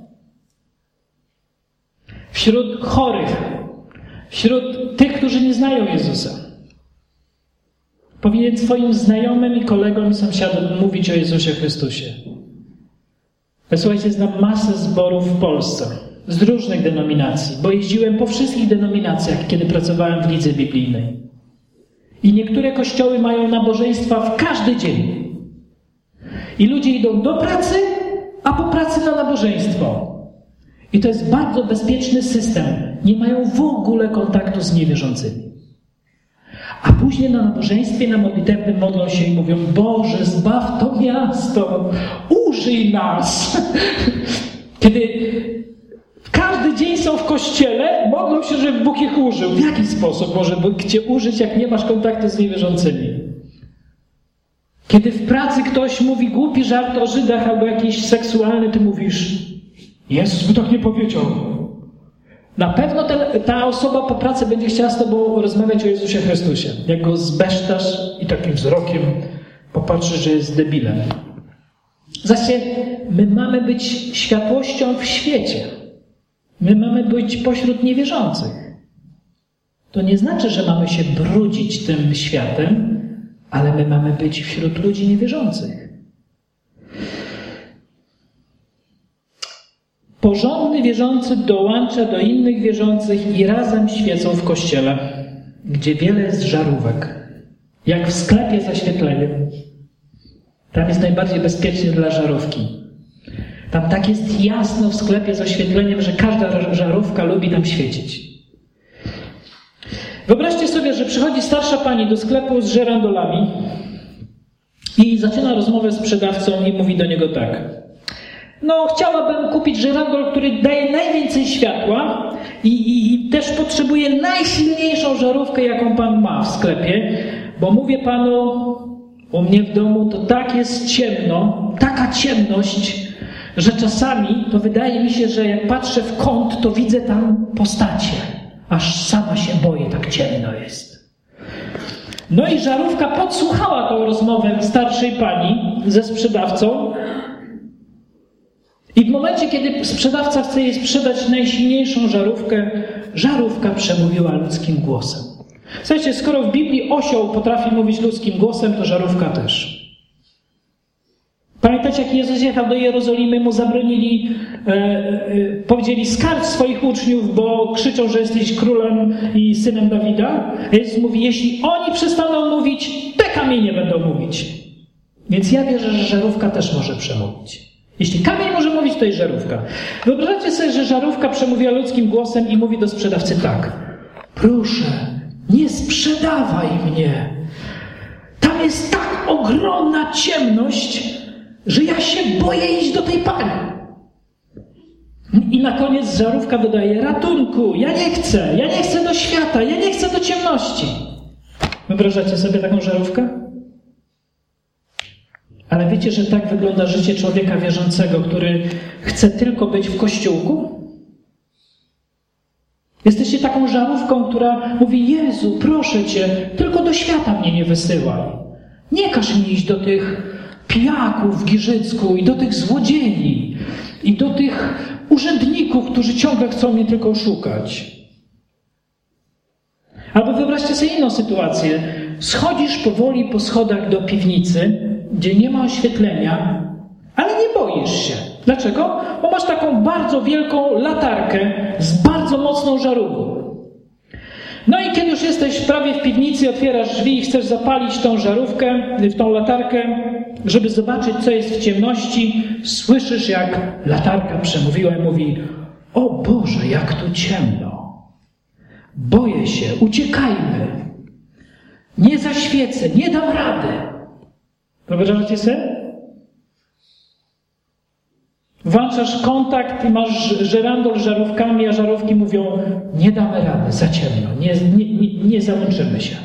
wśród chorych, wśród tych, którzy nie znają Jezusa. Powinien swoim znajomym i kolegom i sąsiadom mówić o Jezusie Chrystusie. Słuchajcie, znam masę zborów w Polsce, z różnych denominacji, bo jeździłem po wszystkich denominacjach, kiedy pracowałem w lidze biblijnej. I niektóre kościoły mają nabożeństwa w każdy dzień. I ludzie idą do pracy, a po pracy na nabożeństwo. I to jest bardzo bezpieczny system. Nie mają w ogóle kontaktu z niewierzącymi. A później na nabożeństwie, na modlitewnym modlą się i mówią: Boże, zbaw to miasto, użyj nas. Kiedy każdy dzień są w kościele, modlą się, żeby Bóg ich użył. W jaki sposób może Bóg cię użyć, jak nie masz kontaktu z niewierzącymi? Kiedy w pracy ktoś mówi głupi żart o Żydach albo jakiś seksualny, ty mówisz: Jezus by tak nie powiedział. Na pewno ten, ta osoba po pracy będzie chciała z tobą rozmawiać o Jezusie Chrystusie. Jak go zbesztasz i takim wzrokiem popatrzysz, że jest debilem. Zobaczcie, my mamy być światłością w świecie. My mamy być pośród niewierzących. To nie znaczy, że mamy się brudzić tym światem, ale my mamy być wśród ludzi niewierzących. Porządny wierzący dołącza do innych wierzących i razem świecą w kościele, gdzie wiele jest żarówek. Jak w sklepie z oświetleniem. Tam jest najbardziej bezpiecznie dla żarówki. Tam tak jest jasno w sklepie z oświetleniem, że każda żarówka lubi tam świecić. Wyobraźcie sobie, że przychodzi starsza pani do sklepu z żerandolami i zaczyna rozmowę z sprzedawcą i mówi do niego tak: no, chciałabym kupić żerandol, który daje najwięcej światła i, i, i też potrzebuje najsilniejszą żarówkę, jaką pan ma w sklepie, bo mówię panu, u mnie w domu to tak jest ciemno, taka ciemność, że czasami to wydaje mi się, że jak patrzę w kąt, to widzę tam postacie. Aż sama się boję, tak ciemno jest. No i żarówka podsłuchała tą rozmowę starszej pani ze sprzedawcą i w momencie, kiedy sprzedawca chce jej sprzedać najsilniejszą żarówkę, żarówka przemówiła ludzkim głosem. Słuchajcie, skoro w Biblii osioł potrafi mówić ludzkim głosem, to żarówka też. Pamiętacie, jak Jezus jechał do Jerozolimy, mu zabronili, e, e, powiedzieli: skardź swoich uczniów, bo krzyczą, że jesteś królem i synem Dawida. Jezus mówi: jeśli oni przestaną mówić, te kamienie będą mówić. Więc ja wierzę, że żarówka też może przemówić. Jeśli kamień może mówić, to jest żarówka. Wyobraźcie sobie, że żarówka przemówiła ludzkim głosem i mówi do sprzedawcy tak: proszę, nie sprzedawaj mnie. Tam jest tak ogromna ciemność, że ja się boję iść do tej pani. I na koniec żarówka dodaje, ratunku, ja nie chcę, ja nie chcę do świata, ja nie chcę do ciemności. Wyobrażacie sobie taką żarówkę? Ale wiecie, że tak wygląda życie człowieka wierzącego, który chce tylko być w kościółku? Jesteście taką żarówką, która mówi, Jezu, proszę Cię, tylko do świata mnie nie wysyłaj. Nie każ mi iść do tych pijaków w Giżycku i do tych złodziei i do tych urzędników, którzy ciągle chcą mnie tylko oszukać. Albo wyobraźcie sobie inną sytuację. Schodzisz powoli po schodach do piwnicy, gdzie nie ma oświetlenia, ale nie boisz się. Dlaczego? Bo masz taką bardzo wielką latarkę z bardzo mocną żarówką. No i kiedy już jesteś prawie w piwnicy, otwierasz drzwi i chcesz zapalić tą żarówkę, tą latarkę, żeby zobaczyć, co jest w ciemności, słyszysz, jak latarka przemówiła i mówi, o Boże, jak tu ciemno. Boję się, uciekajmy. Nie zaświecę, nie dam rady. Wyobrażacie sobie? Włączasz kontakt i masz żerandol z żarówkami, a żarówki mówią, nie damy rady, za ciemno, nie, nie, nie, nie załączymy się.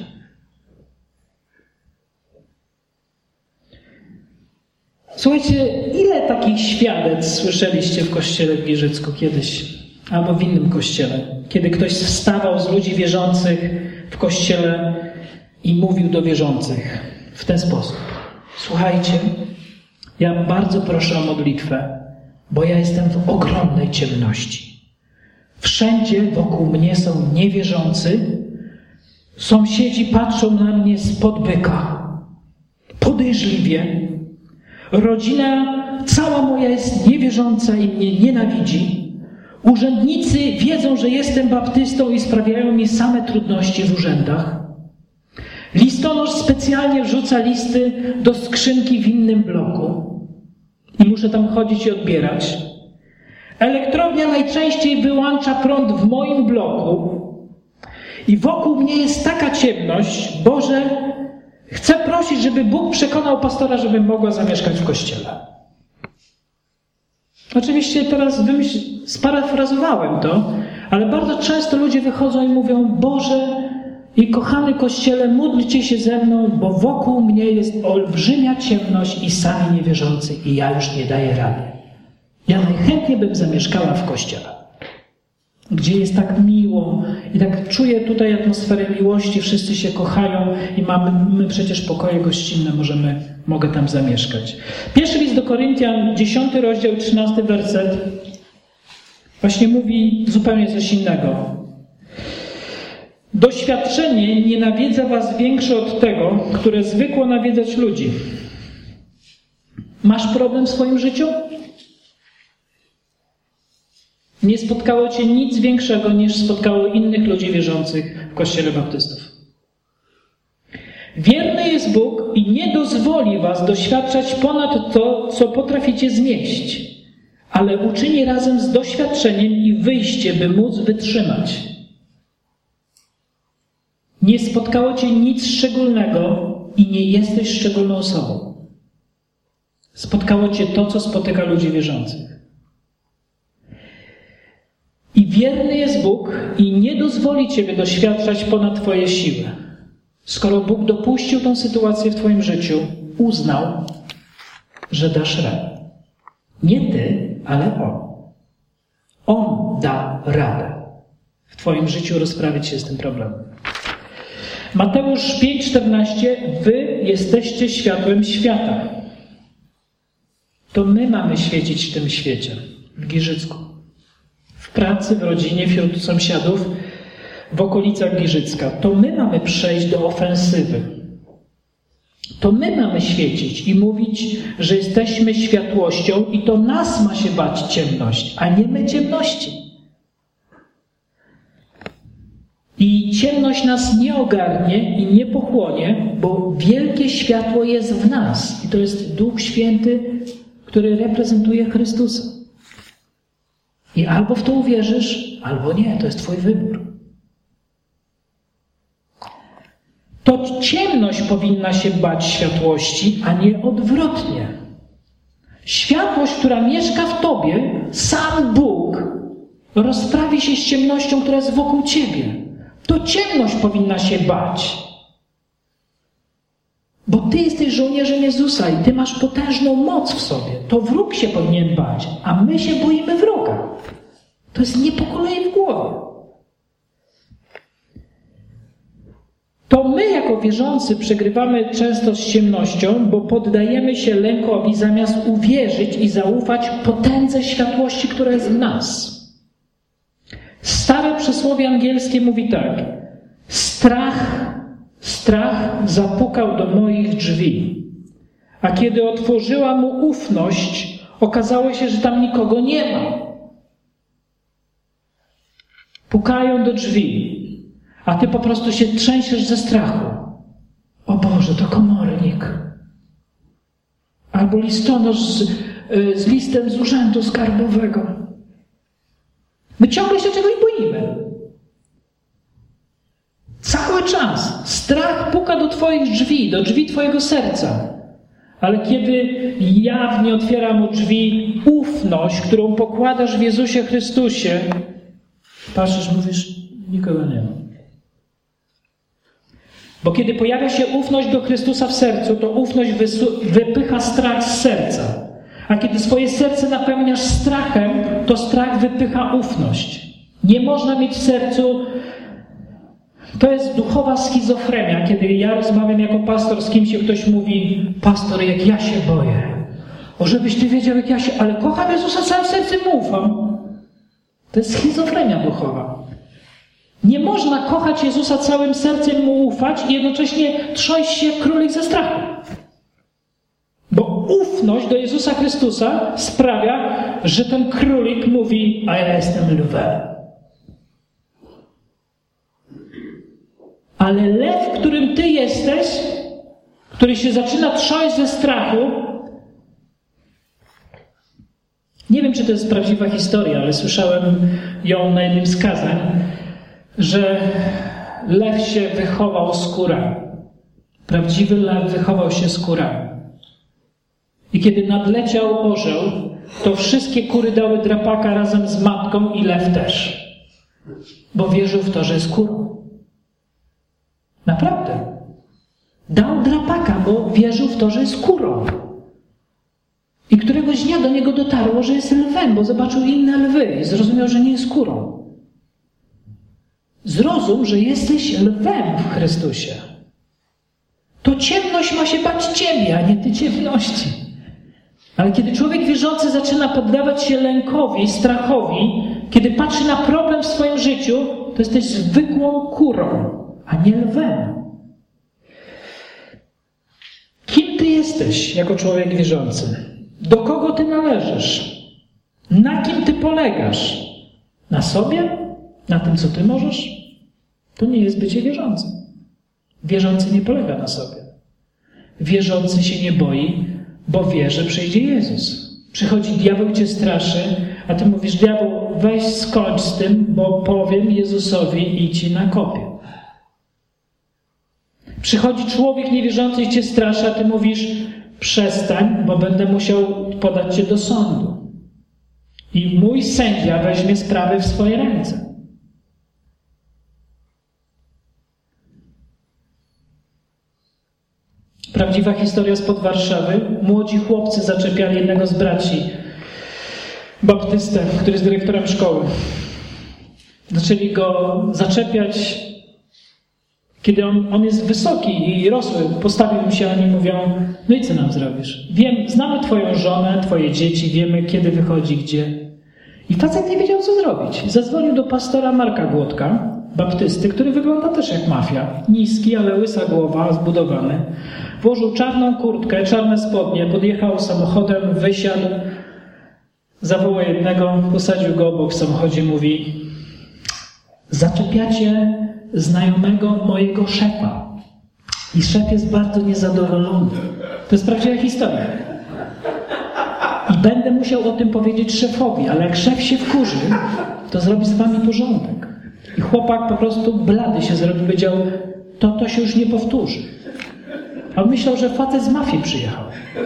Słuchajcie, ile takich świadectw słyszeliście w kościele w Giżycku kiedyś, albo w innym kościele, kiedy ktoś wstawał z ludzi wierzących w kościele i mówił do wierzących w ten sposób. Słuchajcie, ja bardzo proszę o modlitwę, bo ja jestem w ogromnej ciemności. Wszędzie wokół mnie są niewierzący, sąsiedzi patrzą na mnie spod byka, podejrzliwie. Rodzina cała moja jest niewierząca i mnie nienawidzi. Urzędnicy wiedzą, że jestem baptystą i sprawiają mi same trudności w urzędach. Listonosz specjalnie wrzuca listy do skrzynki w innym bloku i muszę tam chodzić i odbierać. Elektrownia najczęściej wyłącza prąd w moim bloku i wokół mnie jest taka ciemność, Boże, chcę prosić, żeby Bóg przekonał pastora, żebym mogła zamieszkać w kościele. Oczywiście teraz wymyśl, sparafrazowałem to, ale bardzo często ludzie wychodzą i mówią, Boże i kochany Kościele, módlcie się ze mną, bo wokół mnie jest olbrzymia ciemność i sami niewierzący i ja już nie daję rady. Ja najchętniej bym zamieszkała w Kościele, gdzie jest tak miło i tak czuję tutaj atmosferę miłości, wszyscy się kochają i mamy my przecież pokoje gościnne, możemy, mogę tam zamieszkać. Pierwszy list do Koryntian, dziesiąty rozdział, trzynasty werset, właśnie mówi zupełnie coś innego. Doświadczenie nie nawiedza was większe od tego, które zwykło nawiedzać ludzi. Masz problem w swoim życiu? Nie spotkało cię nic większego, niż spotkało innych ludzi wierzących w Kościele Baptystów. Wierny jest Bóg i nie dozwoli was doświadczać ponad to, co potraficie znieść, ale uczyni razem z doświadczeniem i wyjście, by móc wytrzymać. Nie spotkało cię nic szczególnego i nie jesteś szczególną osobą. Spotkało cię to, co spotyka ludzi wierzących. I wierny jest Bóg i nie dozwoli ciebie doświadczać ponad twoje siły. Skoro Bóg dopuścił tą sytuację w twoim życiu, uznał, że dasz radę. Nie ty, ale On. On da radę w twoim życiu rozprawić się z tym problemem. Mateusz pięć czternaście. Wy jesteście światłem świata. To my mamy świecić w tym świecie, w Giżycku. W pracy, w rodzinie, wśród sąsiadów, w okolicach Giżycka. To my mamy przejść do ofensywy. To my mamy świecić i mówić, że jesteśmy światłością i to nas ma się bać ciemność, a nie my ciemności. I ciemność nas nie ogarnie i nie pochłonie, bo wielkie światło jest w nas. I to jest Duch Święty, który reprezentuje Chrystusa. I albo w to uwierzysz, albo nie. To jest twój wybór. To ciemność powinna się bać światłości, a nie odwrotnie. Światłość, która mieszka w tobie, sam Bóg, rozprawi się z ciemnością, która jest wokół ciebie. To ciemność powinna się bać. Bo ty jesteś żołnierzem Jezusa i ty masz potężną moc w sobie. To wróg się powinien bać, a my się boimy wroga. To jest nie po kolei w głowie. To my jako wierzący przegrywamy często z ciemnością, bo poddajemy się lękowi zamiast uwierzyć i zaufać potędze światłości, która jest w nas. Stare przysłowie angielskie mówi tak: strach, strach zapukał do moich drzwi, a kiedy otworzyła mu ufność, okazało się, że tam nikogo nie ma. Pukają do drzwi, a ty po prostu się trzęsiesz ze strachu. O Boże, to komornik. Albo listonosz z, z listem z urzędu skarbowego. My ciągle się czegoś boimy. Cały czas strach puka do twoich drzwi, do drzwi twojego serca. Ale kiedy jawnie otwiera mu drzwi ufność, którą pokładasz w Jezusie Chrystusie, patrzysz, mówisz, nikogo nie ma. Bo kiedy pojawia się ufność do Chrystusa w sercu, to ufność wypycha strach z serca. A kiedy swoje serce napełniasz strachem, to strach wypycha ufność. Nie można mieć w sercu... To jest duchowa schizofrenia, kiedy ja rozmawiam jako pastor z kimś i ktoś mówi: pastor, jak ja się boję. O, żebyś ty wiedział, jak ja się... Ale kocham Jezusa całym sercem, mu ufam. To jest schizofrenia duchowa. Nie można kochać Jezusa całym sercem, mu ufać i jednocześnie trząść się jak królik ze strachu. Bo ufność do Jezusa Chrystusa sprawia, że ten królik mówi: a ja jestem lwem. Ale lew, którym ty jesteś, który się zaczyna trząść ze strachu, nie wiem, czy to jest prawdziwa historia, ale słyszałem ją na jednym z kazań, że lew się wychował skórami. Prawdziwy lew wychował się skórami. I kiedy nadleciał orzeł, to wszystkie kury dały drapaka razem z matką i lew też. Bo wierzył w to, że jest kurą. Naprawdę. Dał drapaka, bo wierzył w to, że jest kurą. I któregoś dnia do niego dotarło, że jest lwem, bo zobaczył inne lwy i zrozumiał, że nie jest kurą. Zrozum, że jesteś lwem w Chrystusie. To ciemność ma się bać ciebie, a nie ty ciemności. Ale kiedy człowiek wierzący zaczyna poddawać się lękowi, strachowi, kiedy patrzy na problem w swoim życiu, to jesteś zwykłą kurą, a nie lwem. Kim ty jesteś jako człowiek wierzący? Do kogo ty należysz? Na kim ty polegasz? Na sobie? Na tym, co ty możesz? To nie jest bycie wierzącym. Wierzący nie polega na sobie. Wierzący się nie boi, bo wie, że przyjdzie Jezus. Przychodzi diabeł, cię straszy, a ty mówisz: diabeł, weź skończ z tym, bo powiem Jezusowi i ci nakopię. Przychodzi człowiek niewierzący i cię straszy, a ty mówisz: przestań, bo będę musiał podać cię do sądu. I mój sędzia weźmie sprawy w swoje ręce. Prawdziwa historia spod Warszawy. Młodzi chłopcy zaczepiali jednego z braci baptystę, który jest dyrektorem szkoły. Zaczęli go zaczepiać, kiedy on, on jest wysoki i rosły. Postawił im się, oni mówią: no i co nam zrobisz? Wiem, znamy twoją żonę, twoje dzieci, wiemy, kiedy wychodzi, gdzie. I facet nie wiedział, co zrobić. Zadzwonił do pastora Marka Głodka, baptysty, który wygląda też jak mafia. Niski, ale łysa głowa, zbudowany. Włożył czarną kurtkę, czarne spodnie, podjechał samochodem, wysiadł, zawołał jednego, posadził go obok w samochodzie, mówi: zaczepiacie znajomego mojego szefa. I szef jest bardzo niezadowolony. To jest prawdziwa historia. I będę musiał o tym powiedzieć szefowi, ale jak szef się wkurzy, to zrobi z wami porządek. I chłopak po prostu blady się zrobił, powiedział: to to się już nie powtórzy. A on myślał, że facet z mafii przyjechał.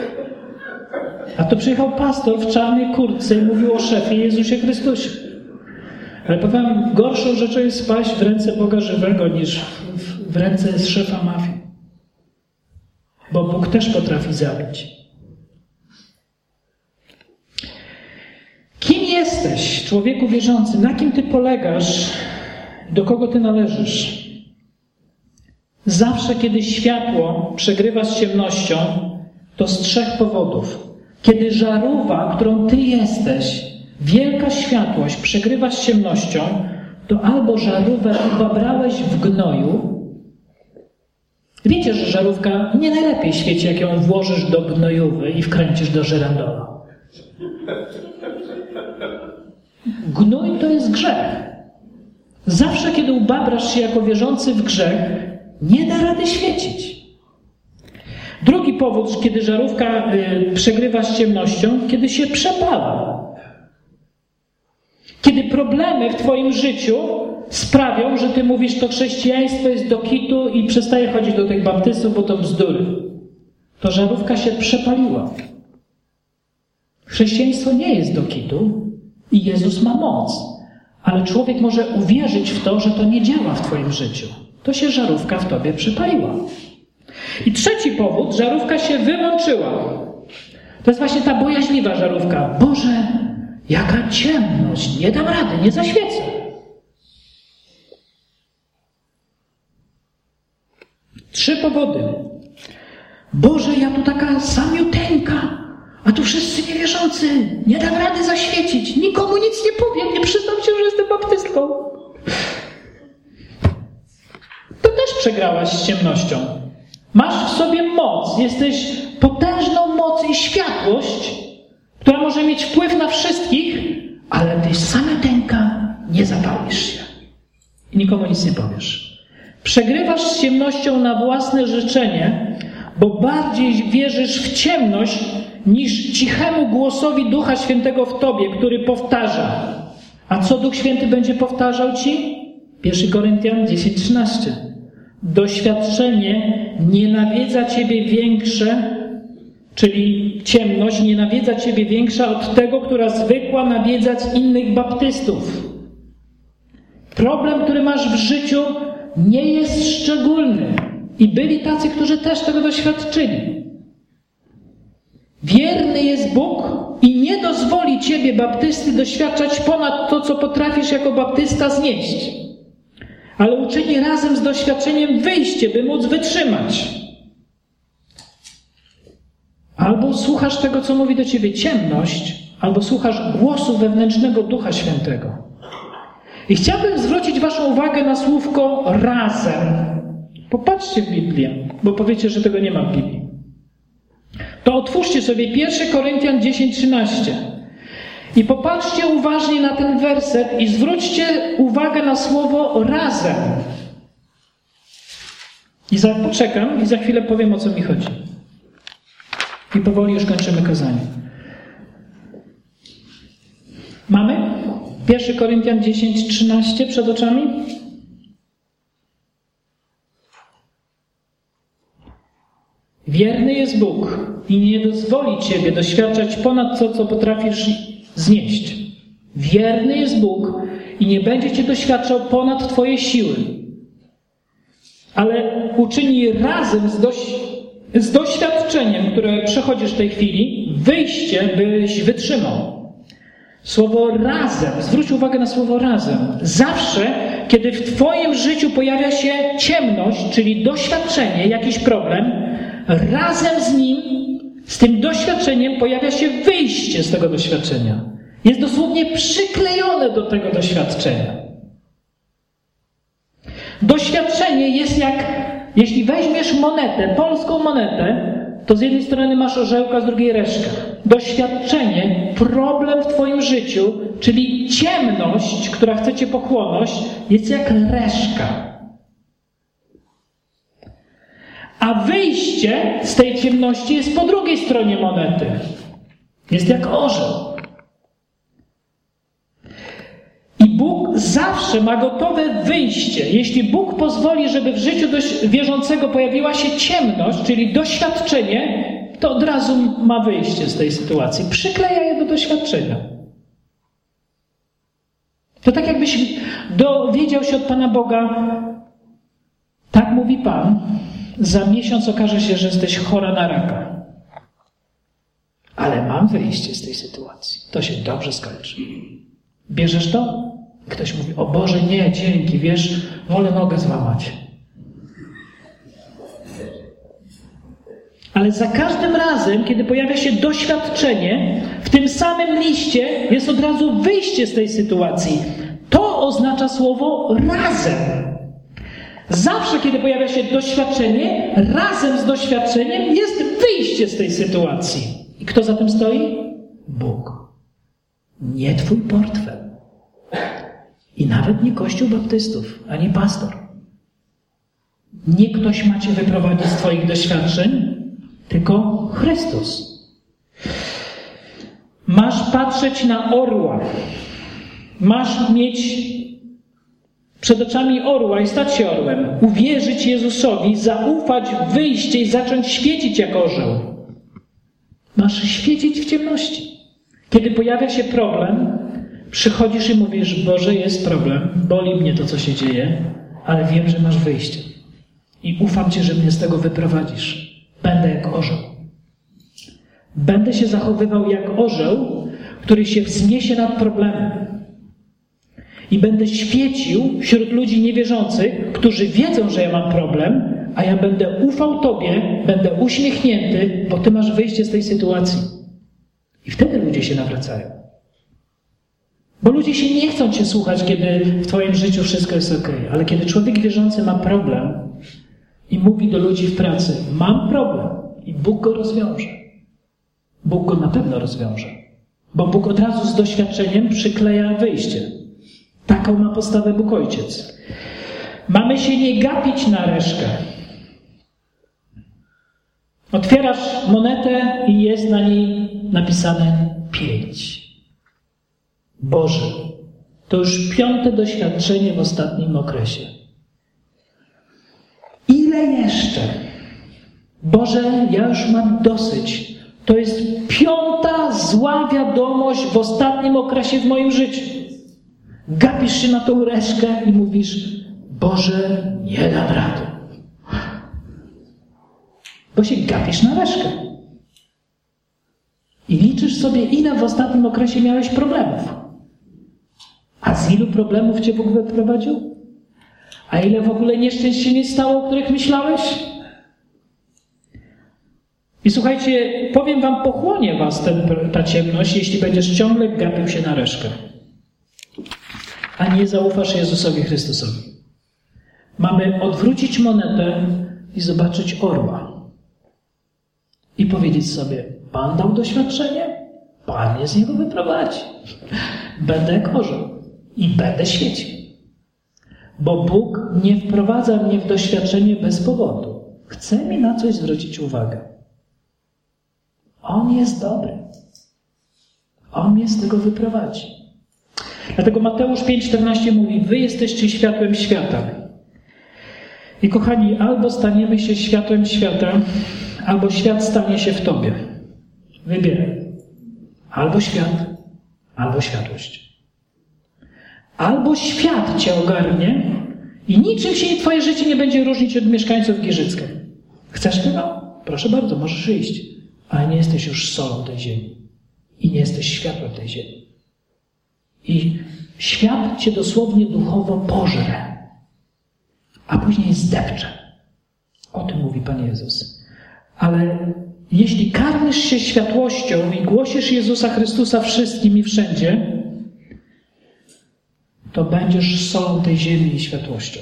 A to przyjechał pastor w czarnej kurtce i mówił o szefie Jezusie Chrystusie. Ale powiem, gorszą rzeczą jest spaść w ręce Boga żywego niż w, w ręce szefa mafii. Bo Bóg też potrafi zabić. Kim jesteś, człowieku wierzący? Na kim ty polegasz? Do kogo ty należysz? Zawsze, kiedy światło przegrywa z ciemnością, to z trzech powodów. Kiedy żarówa, którą ty jesteś, wielka światłość przegrywa z ciemnością, to albo żarówę ubabrałeś w gnoju. Wiecie, że żarówka nie najlepiej świeci, jak ją włożysz do gnojówy i wkręcisz do żerandola. Gnój to jest grzech. Zawsze, kiedy ubabrasz się jako wierzący w grzech, nie da rady świecić. Drugi powód, kiedy żarówka y, przegrywa z ciemnością, kiedy się przepala. Kiedy problemy w twoim życiu sprawią, że ty mówisz, to chrześcijaństwo jest do kitu i przestaje chodzić do tych baptystów, bo to bzdury. To żarówka się przepaliła. Chrześcijaństwo nie jest do kitu i Jezus ma moc. Ale człowiek może uwierzyć w to, że to nie działa w twoim życiu. To się żarówka w tobie przepaliła. I trzeci powód, żarówka się wyłączyła. To jest właśnie ta bojaźliwa żarówka. Boże, jaka ciemność, nie dam rady, nie zaświecę. Trzy powody. Boże, ja tu taka samiuteńka, a tu wszyscy niewierzący, nie dam rady zaświecić, nikomu nic nie powiem, nie przyznam się, że jestem baptystką. To też przegrałaś z ciemnością. Masz w sobie moc, jesteś potężną moc i światłość, która może mieć wpływ na wszystkich, ale ty samiuteńka, nie zapalisz się. I nikomu nic nie powiesz. Przegrywasz z ciemnością na własne życzenie, bo bardziej wierzysz w ciemność niż cichemu głosowi Ducha Świętego w tobie, który powtarza. A co Duch Święty będzie powtarzał ci? pierwszy Koryntian dziesięć trzynaście. Doświadczenie nie nawiedza ciebie większe, czyli ciemność nie nawiedza ciebie większa od tego, która zwykła nawiedzać innych baptystów. Problem, który masz w życiu, nie jest szczególny. I byli tacy, którzy też tego doświadczyli. Wierny jest Bóg i nie dozwoli ciebie, baptysty, doświadczać ponad to, co potrafisz jako baptysta znieść. Ale uczyni razem z doświadczeniem wyjście, by móc wytrzymać. Albo słuchasz tego, co mówi do ciebie ciemność, albo słuchasz głosu wewnętrznego Ducha Świętego. I chciałbym zwrócić waszą uwagę na słówko razem. Popatrzcie w Biblię, bo powiecie, że tego nie ma w Biblii. To otwórzcie sobie pierwszy Koryntian dziesięć trzynaście. I popatrzcie uważnie na ten werset i zwróćcie uwagę na słowo razem. I za, poczekam i za chwilę powiem, o co mi chodzi. I powoli już kończymy kazanie. Mamy? pierwszy Koryntian dziesięć trzynaście przed oczami? Wierny jest Bóg i nie dozwoli ciebie doświadczać ponad to, co potrafisz znieść. Wierny jest Bóg i nie będzie cię doświadczał ponad twoje siły. Ale uczyni razem z, doś z doświadczeniem, które przechodzisz w tej chwili, wyjście, byś wytrzymał. Słowo razem, zwróć uwagę na słowo razem. Zawsze, kiedy w twoim życiu pojawia się ciemność, czyli doświadczenie, jakiś problem, razem z nim, z tym doświadczeniem pojawia się wyjście z tego doświadczenia. Jest dosłownie przyklejone do tego doświadczenia. Doświadczenie jest jak, jeśli weźmiesz monetę, polską monetę, to z jednej strony masz orzełka, z drugiej reszka. Doświadczenie, problem w twoim życiu, czyli ciemność, która chce cię pochłonąć, jest jak reszka. A wyjście z tej ciemności jest po drugiej stronie monety. Jest jak orzeł. I Bóg zawsze zawsze ma gotowe wyjście. Jeśli Bóg pozwoli, żeby w życiu wierzącego pojawiła się ciemność, czyli doświadczenie, to od razu ma wyjście z tej sytuacji. Przykleja je do doświadczenia. To tak jakbyś dowiedział się od Pana Boga, tak mówi Pan, za miesiąc okaże się, że jesteś chora na raka. Ale mam wyjście z tej sytuacji. To się dobrze skończy. Bierzesz to? Ktoś mówi, o Boże, nie, dzięki, wiesz, wolę nogę złamać. Ale za każdym razem, kiedy pojawia się doświadczenie, w tym samym liście jest od razu wyjście z tej sytuacji. To oznacza słowo razem. Zawsze, kiedy pojawia się doświadczenie, razem z doświadczeniem jest wyjście z tej sytuacji. I kto za tym stoi? Bóg. Nie twój portfel. I nawet nie Kościół Baptystów, ani pastor. Nie ktoś ma cię wyprowadzić z twoich doświadczeń, tylko Chrystus. Masz patrzeć na orła. Masz mieć przed oczami orła i stać się orłem. Uwierzyć Jezusowi, zaufać w wyjście i zacząć świecić jak orzeł. Masz świecić w ciemności. Kiedy pojawia się problem, przychodzisz i mówisz, Boże, jest problem, boli mnie to, co się dzieje, ale wiem, że masz wyjście. I ufam Ci, że mnie z tego wyprowadzisz. Będę jak orzeł. Będę się zachowywał jak orzeł, który się wzniesie nad problemem. I będę świecił wśród ludzi niewierzących, którzy wiedzą, że ja mam problem, a ja będę ufał Tobie, będę uśmiechnięty, bo Ty masz wyjście z tej sytuacji. I wtedy ludzie się nawracają. Bo ludzie się nie chcą Cię słuchać, kiedy w Twoim życiu wszystko jest okej. Ale kiedy człowiek wierzący ma problem i mówi do ludzi w pracy, mam problem i Bóg go rozwiąże. Bóg go na pewno rozwiąże. Bo Bóg od razu z doświadczeniem przykleja wyjście. Taką ma postawę Bóg Ojciec. Mamy się nie gapić na reszkę. Otwierasz monetę i jest na niej napisane pięć. Boże, to już piąte doświadczenie w ostatnim okresie. Ile jeszcze? Boże, ja już mam dosyć. To jest piąta zła wiadomość w ostatnim okresie w moim życiu. Gapisz się na tą reszkę i mówisz, Boże, nie dam rady. Bo się gapisz na reszkę. I liczysz sobie, ile w ostatnim okresie miałeś problemów. A z ilu problemów Cię Bóg wyprowadził? A ile w ogóle nieszczęść się nie stało, o których myślałeś? I słuchajcie, powiem wam, pochłonie was ten, ta ciemność, jeśli będziesz ciągle gapił się na reszkę. A nie zaufasz Jezusowi Chrystusowi. Mamy odwrócić monetę i zobaczyć orła. I powiedzieć sobie, Pan dał doświadczenie, Pan mnie z niego wyprowadzi. Będę jak orzeł i będę świecił. Bo Bóg nie wprowadza mnie w doświadczenie bez powodu. Chce mi na coś zwrócić uwagę. On jest dobry. On mnie z tego wyprowadzi. Dlatego Mateusz pięć czternaście mówi, wy jesteście światłem świata. I kochani, albo staniemy się światłem świata, albo świat stanie się w tobie. Wybieraj. Albo świat, albo światłość. Albo świat cię ogarnie i niczym się twoje życie nie będzie różnić od mieszkańców Giżycka. Chcesz tego? Proszę bardzo, możesz iść. Ale nie jesteś już solą tej ziemi. I nie jesteś światłem tej ziemi. I świat cię dosłownie duchowo pożre, a później zdepcze. O tym mówi Pan Jezus. Ale jeśli karmisz się światłością i głosisz Jezusa Chrystusa wszystkim i wszędzie, to będziesz solą tej ziemi i światłością.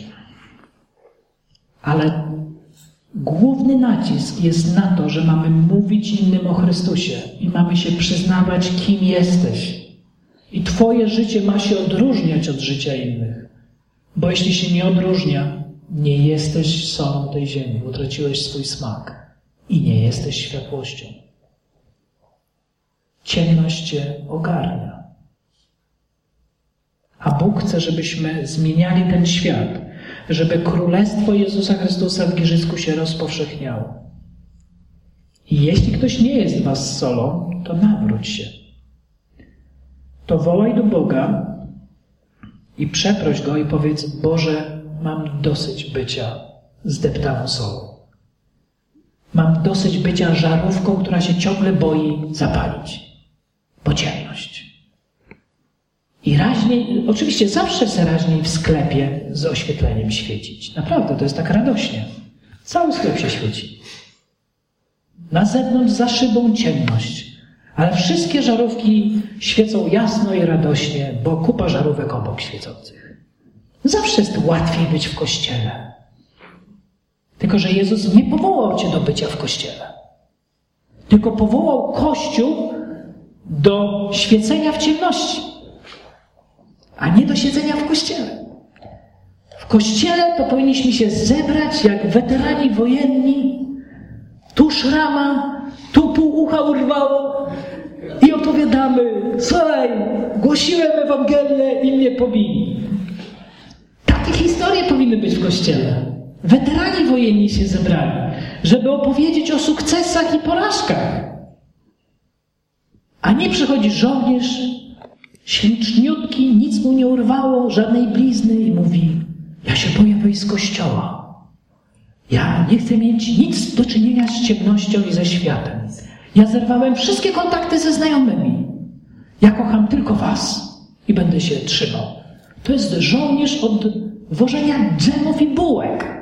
Ale główny nacisk jest na to, że mamy mówić innym o Chrystusie i mamy się przyznawać, kim jesteś. I twoje życie ma się odróżniać od życia innych. Bo jeśli się nie odróżnia, nie jesteś solą tej ziemi. Utraciłeś swój smak. I nie jesteś światłością. Ciemność cię ogarnia. A Bóg chce, żebyśmy zmieniali ten świat, żeby Królestwo Jezusa Chrystusa w Giżycku się rozpowszechniało. I jeśli ktoś nie jest w was solą, to nawróć się. To wołaj do Boga i przeproś Go i powiedz: Boże, mam dosyć bycia zdeptaną solą. Mam dosyć bycia żarówką, która się ciągle boi zapalić. Bo ciemność. I raźniej, oczywiście zawsze se raźniej w sklepie z oświetleniem świecić. Naprawdę, to jest tak radośnie. Cały sklep się świeci. Na zewnątrz za szybą ciemność. Ale wszystkie żarówki świecą jasno i radośnie, bo kupa żarówek obok świecących. Zawsze jest łatwiej być w kościele. Tylko że Jezus nie powołał cię do bycia w kościele. Tylko powołał Kościół do świecenia w ciemności, a nie do siedzenia w kościele. W kościele to powinniśmy się zebrać jak weterani wojenni, tu szrama, tu pół ucha urwało i opowiadamy: słuchaj, głosiłem Ewangelię i mnie pobili. Takie historie powinny być w kościele. Weterani wojenni się zebrali, żeby opowiedzieć o sukcesach i porażkach. A nie przychodzi żołnierz, śliczniutki, nic mu nie urwało, żadnej blizny i mówi: ja się boję wyjść z kościoła. Ja nie chcę mieć nic do czynienia z ciemnością i ze światem. Ja zerwałem wszystkie kontakty ze znajomymi. Ja kocham tylko was i będę się trzymał. To jest żołnierz od wożenia dżemów i bułek.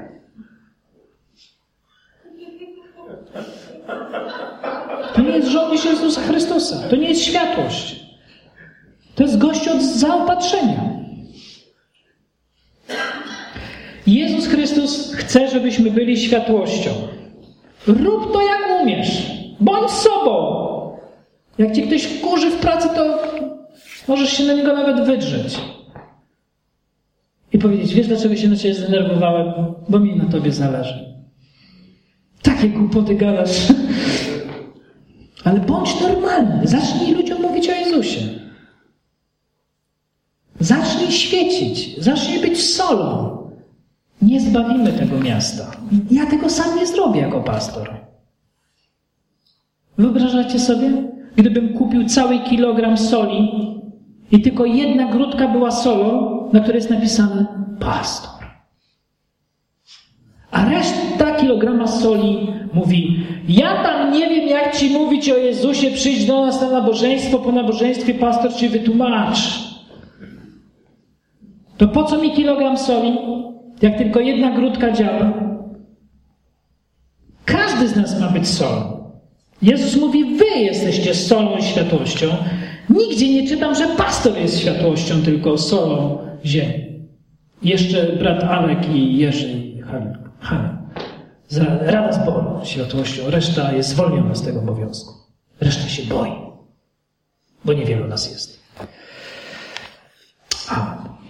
To nie jest żołnierz Jezusa Chrystusa. To nie jest światłość. To jest gość od zaopatrzenia. Jezus Chrystus chce, żebyśmy byli światłością. Rób to, jak umiesz. Bądź sobą. Jak cię ktoś wkurzy w pracy, to możesz się na niego nawet wydrzeć. I powiedzieć: wiesz, dlaczego się na ciebie zdenerwowałem? Bo mi na tobie zależy. Takie głupoty gadasz. Ale bądź normalny. Zacznij ludziom mówić o Jezusie. Zacznij świecić. Zacznij być solą. Nie zbawimy tego miasta. Ja tego sam nie zrobię jako pastor. Wyobrażacie sobie? Gdybym kupił cały kilogram soli i tylko jedna grudka była solą, na której jest napisane pastor. A reszta kilograma soli mówi: ja tam nie wiem, jak ci mówić o Jezusie, przyjdź do nas na nabożeństwo, po nabożeństwie pastor ci wytłumaczy. To po co mi kilogram soli, jak tylko jedna grudka działa? Każdy z nas ma być solą. Jezus mówi: wy jesteście solą i światłością. Nigdzie nie czytam, że pastor jest światłością, tylko solą ziemi. Jeszcze brat Alek i Jerzy i Hania. Rada zboru światłością, reszta jest zwolniona z tego obowiązku. Reszta się boi, bo niewielu nas jest.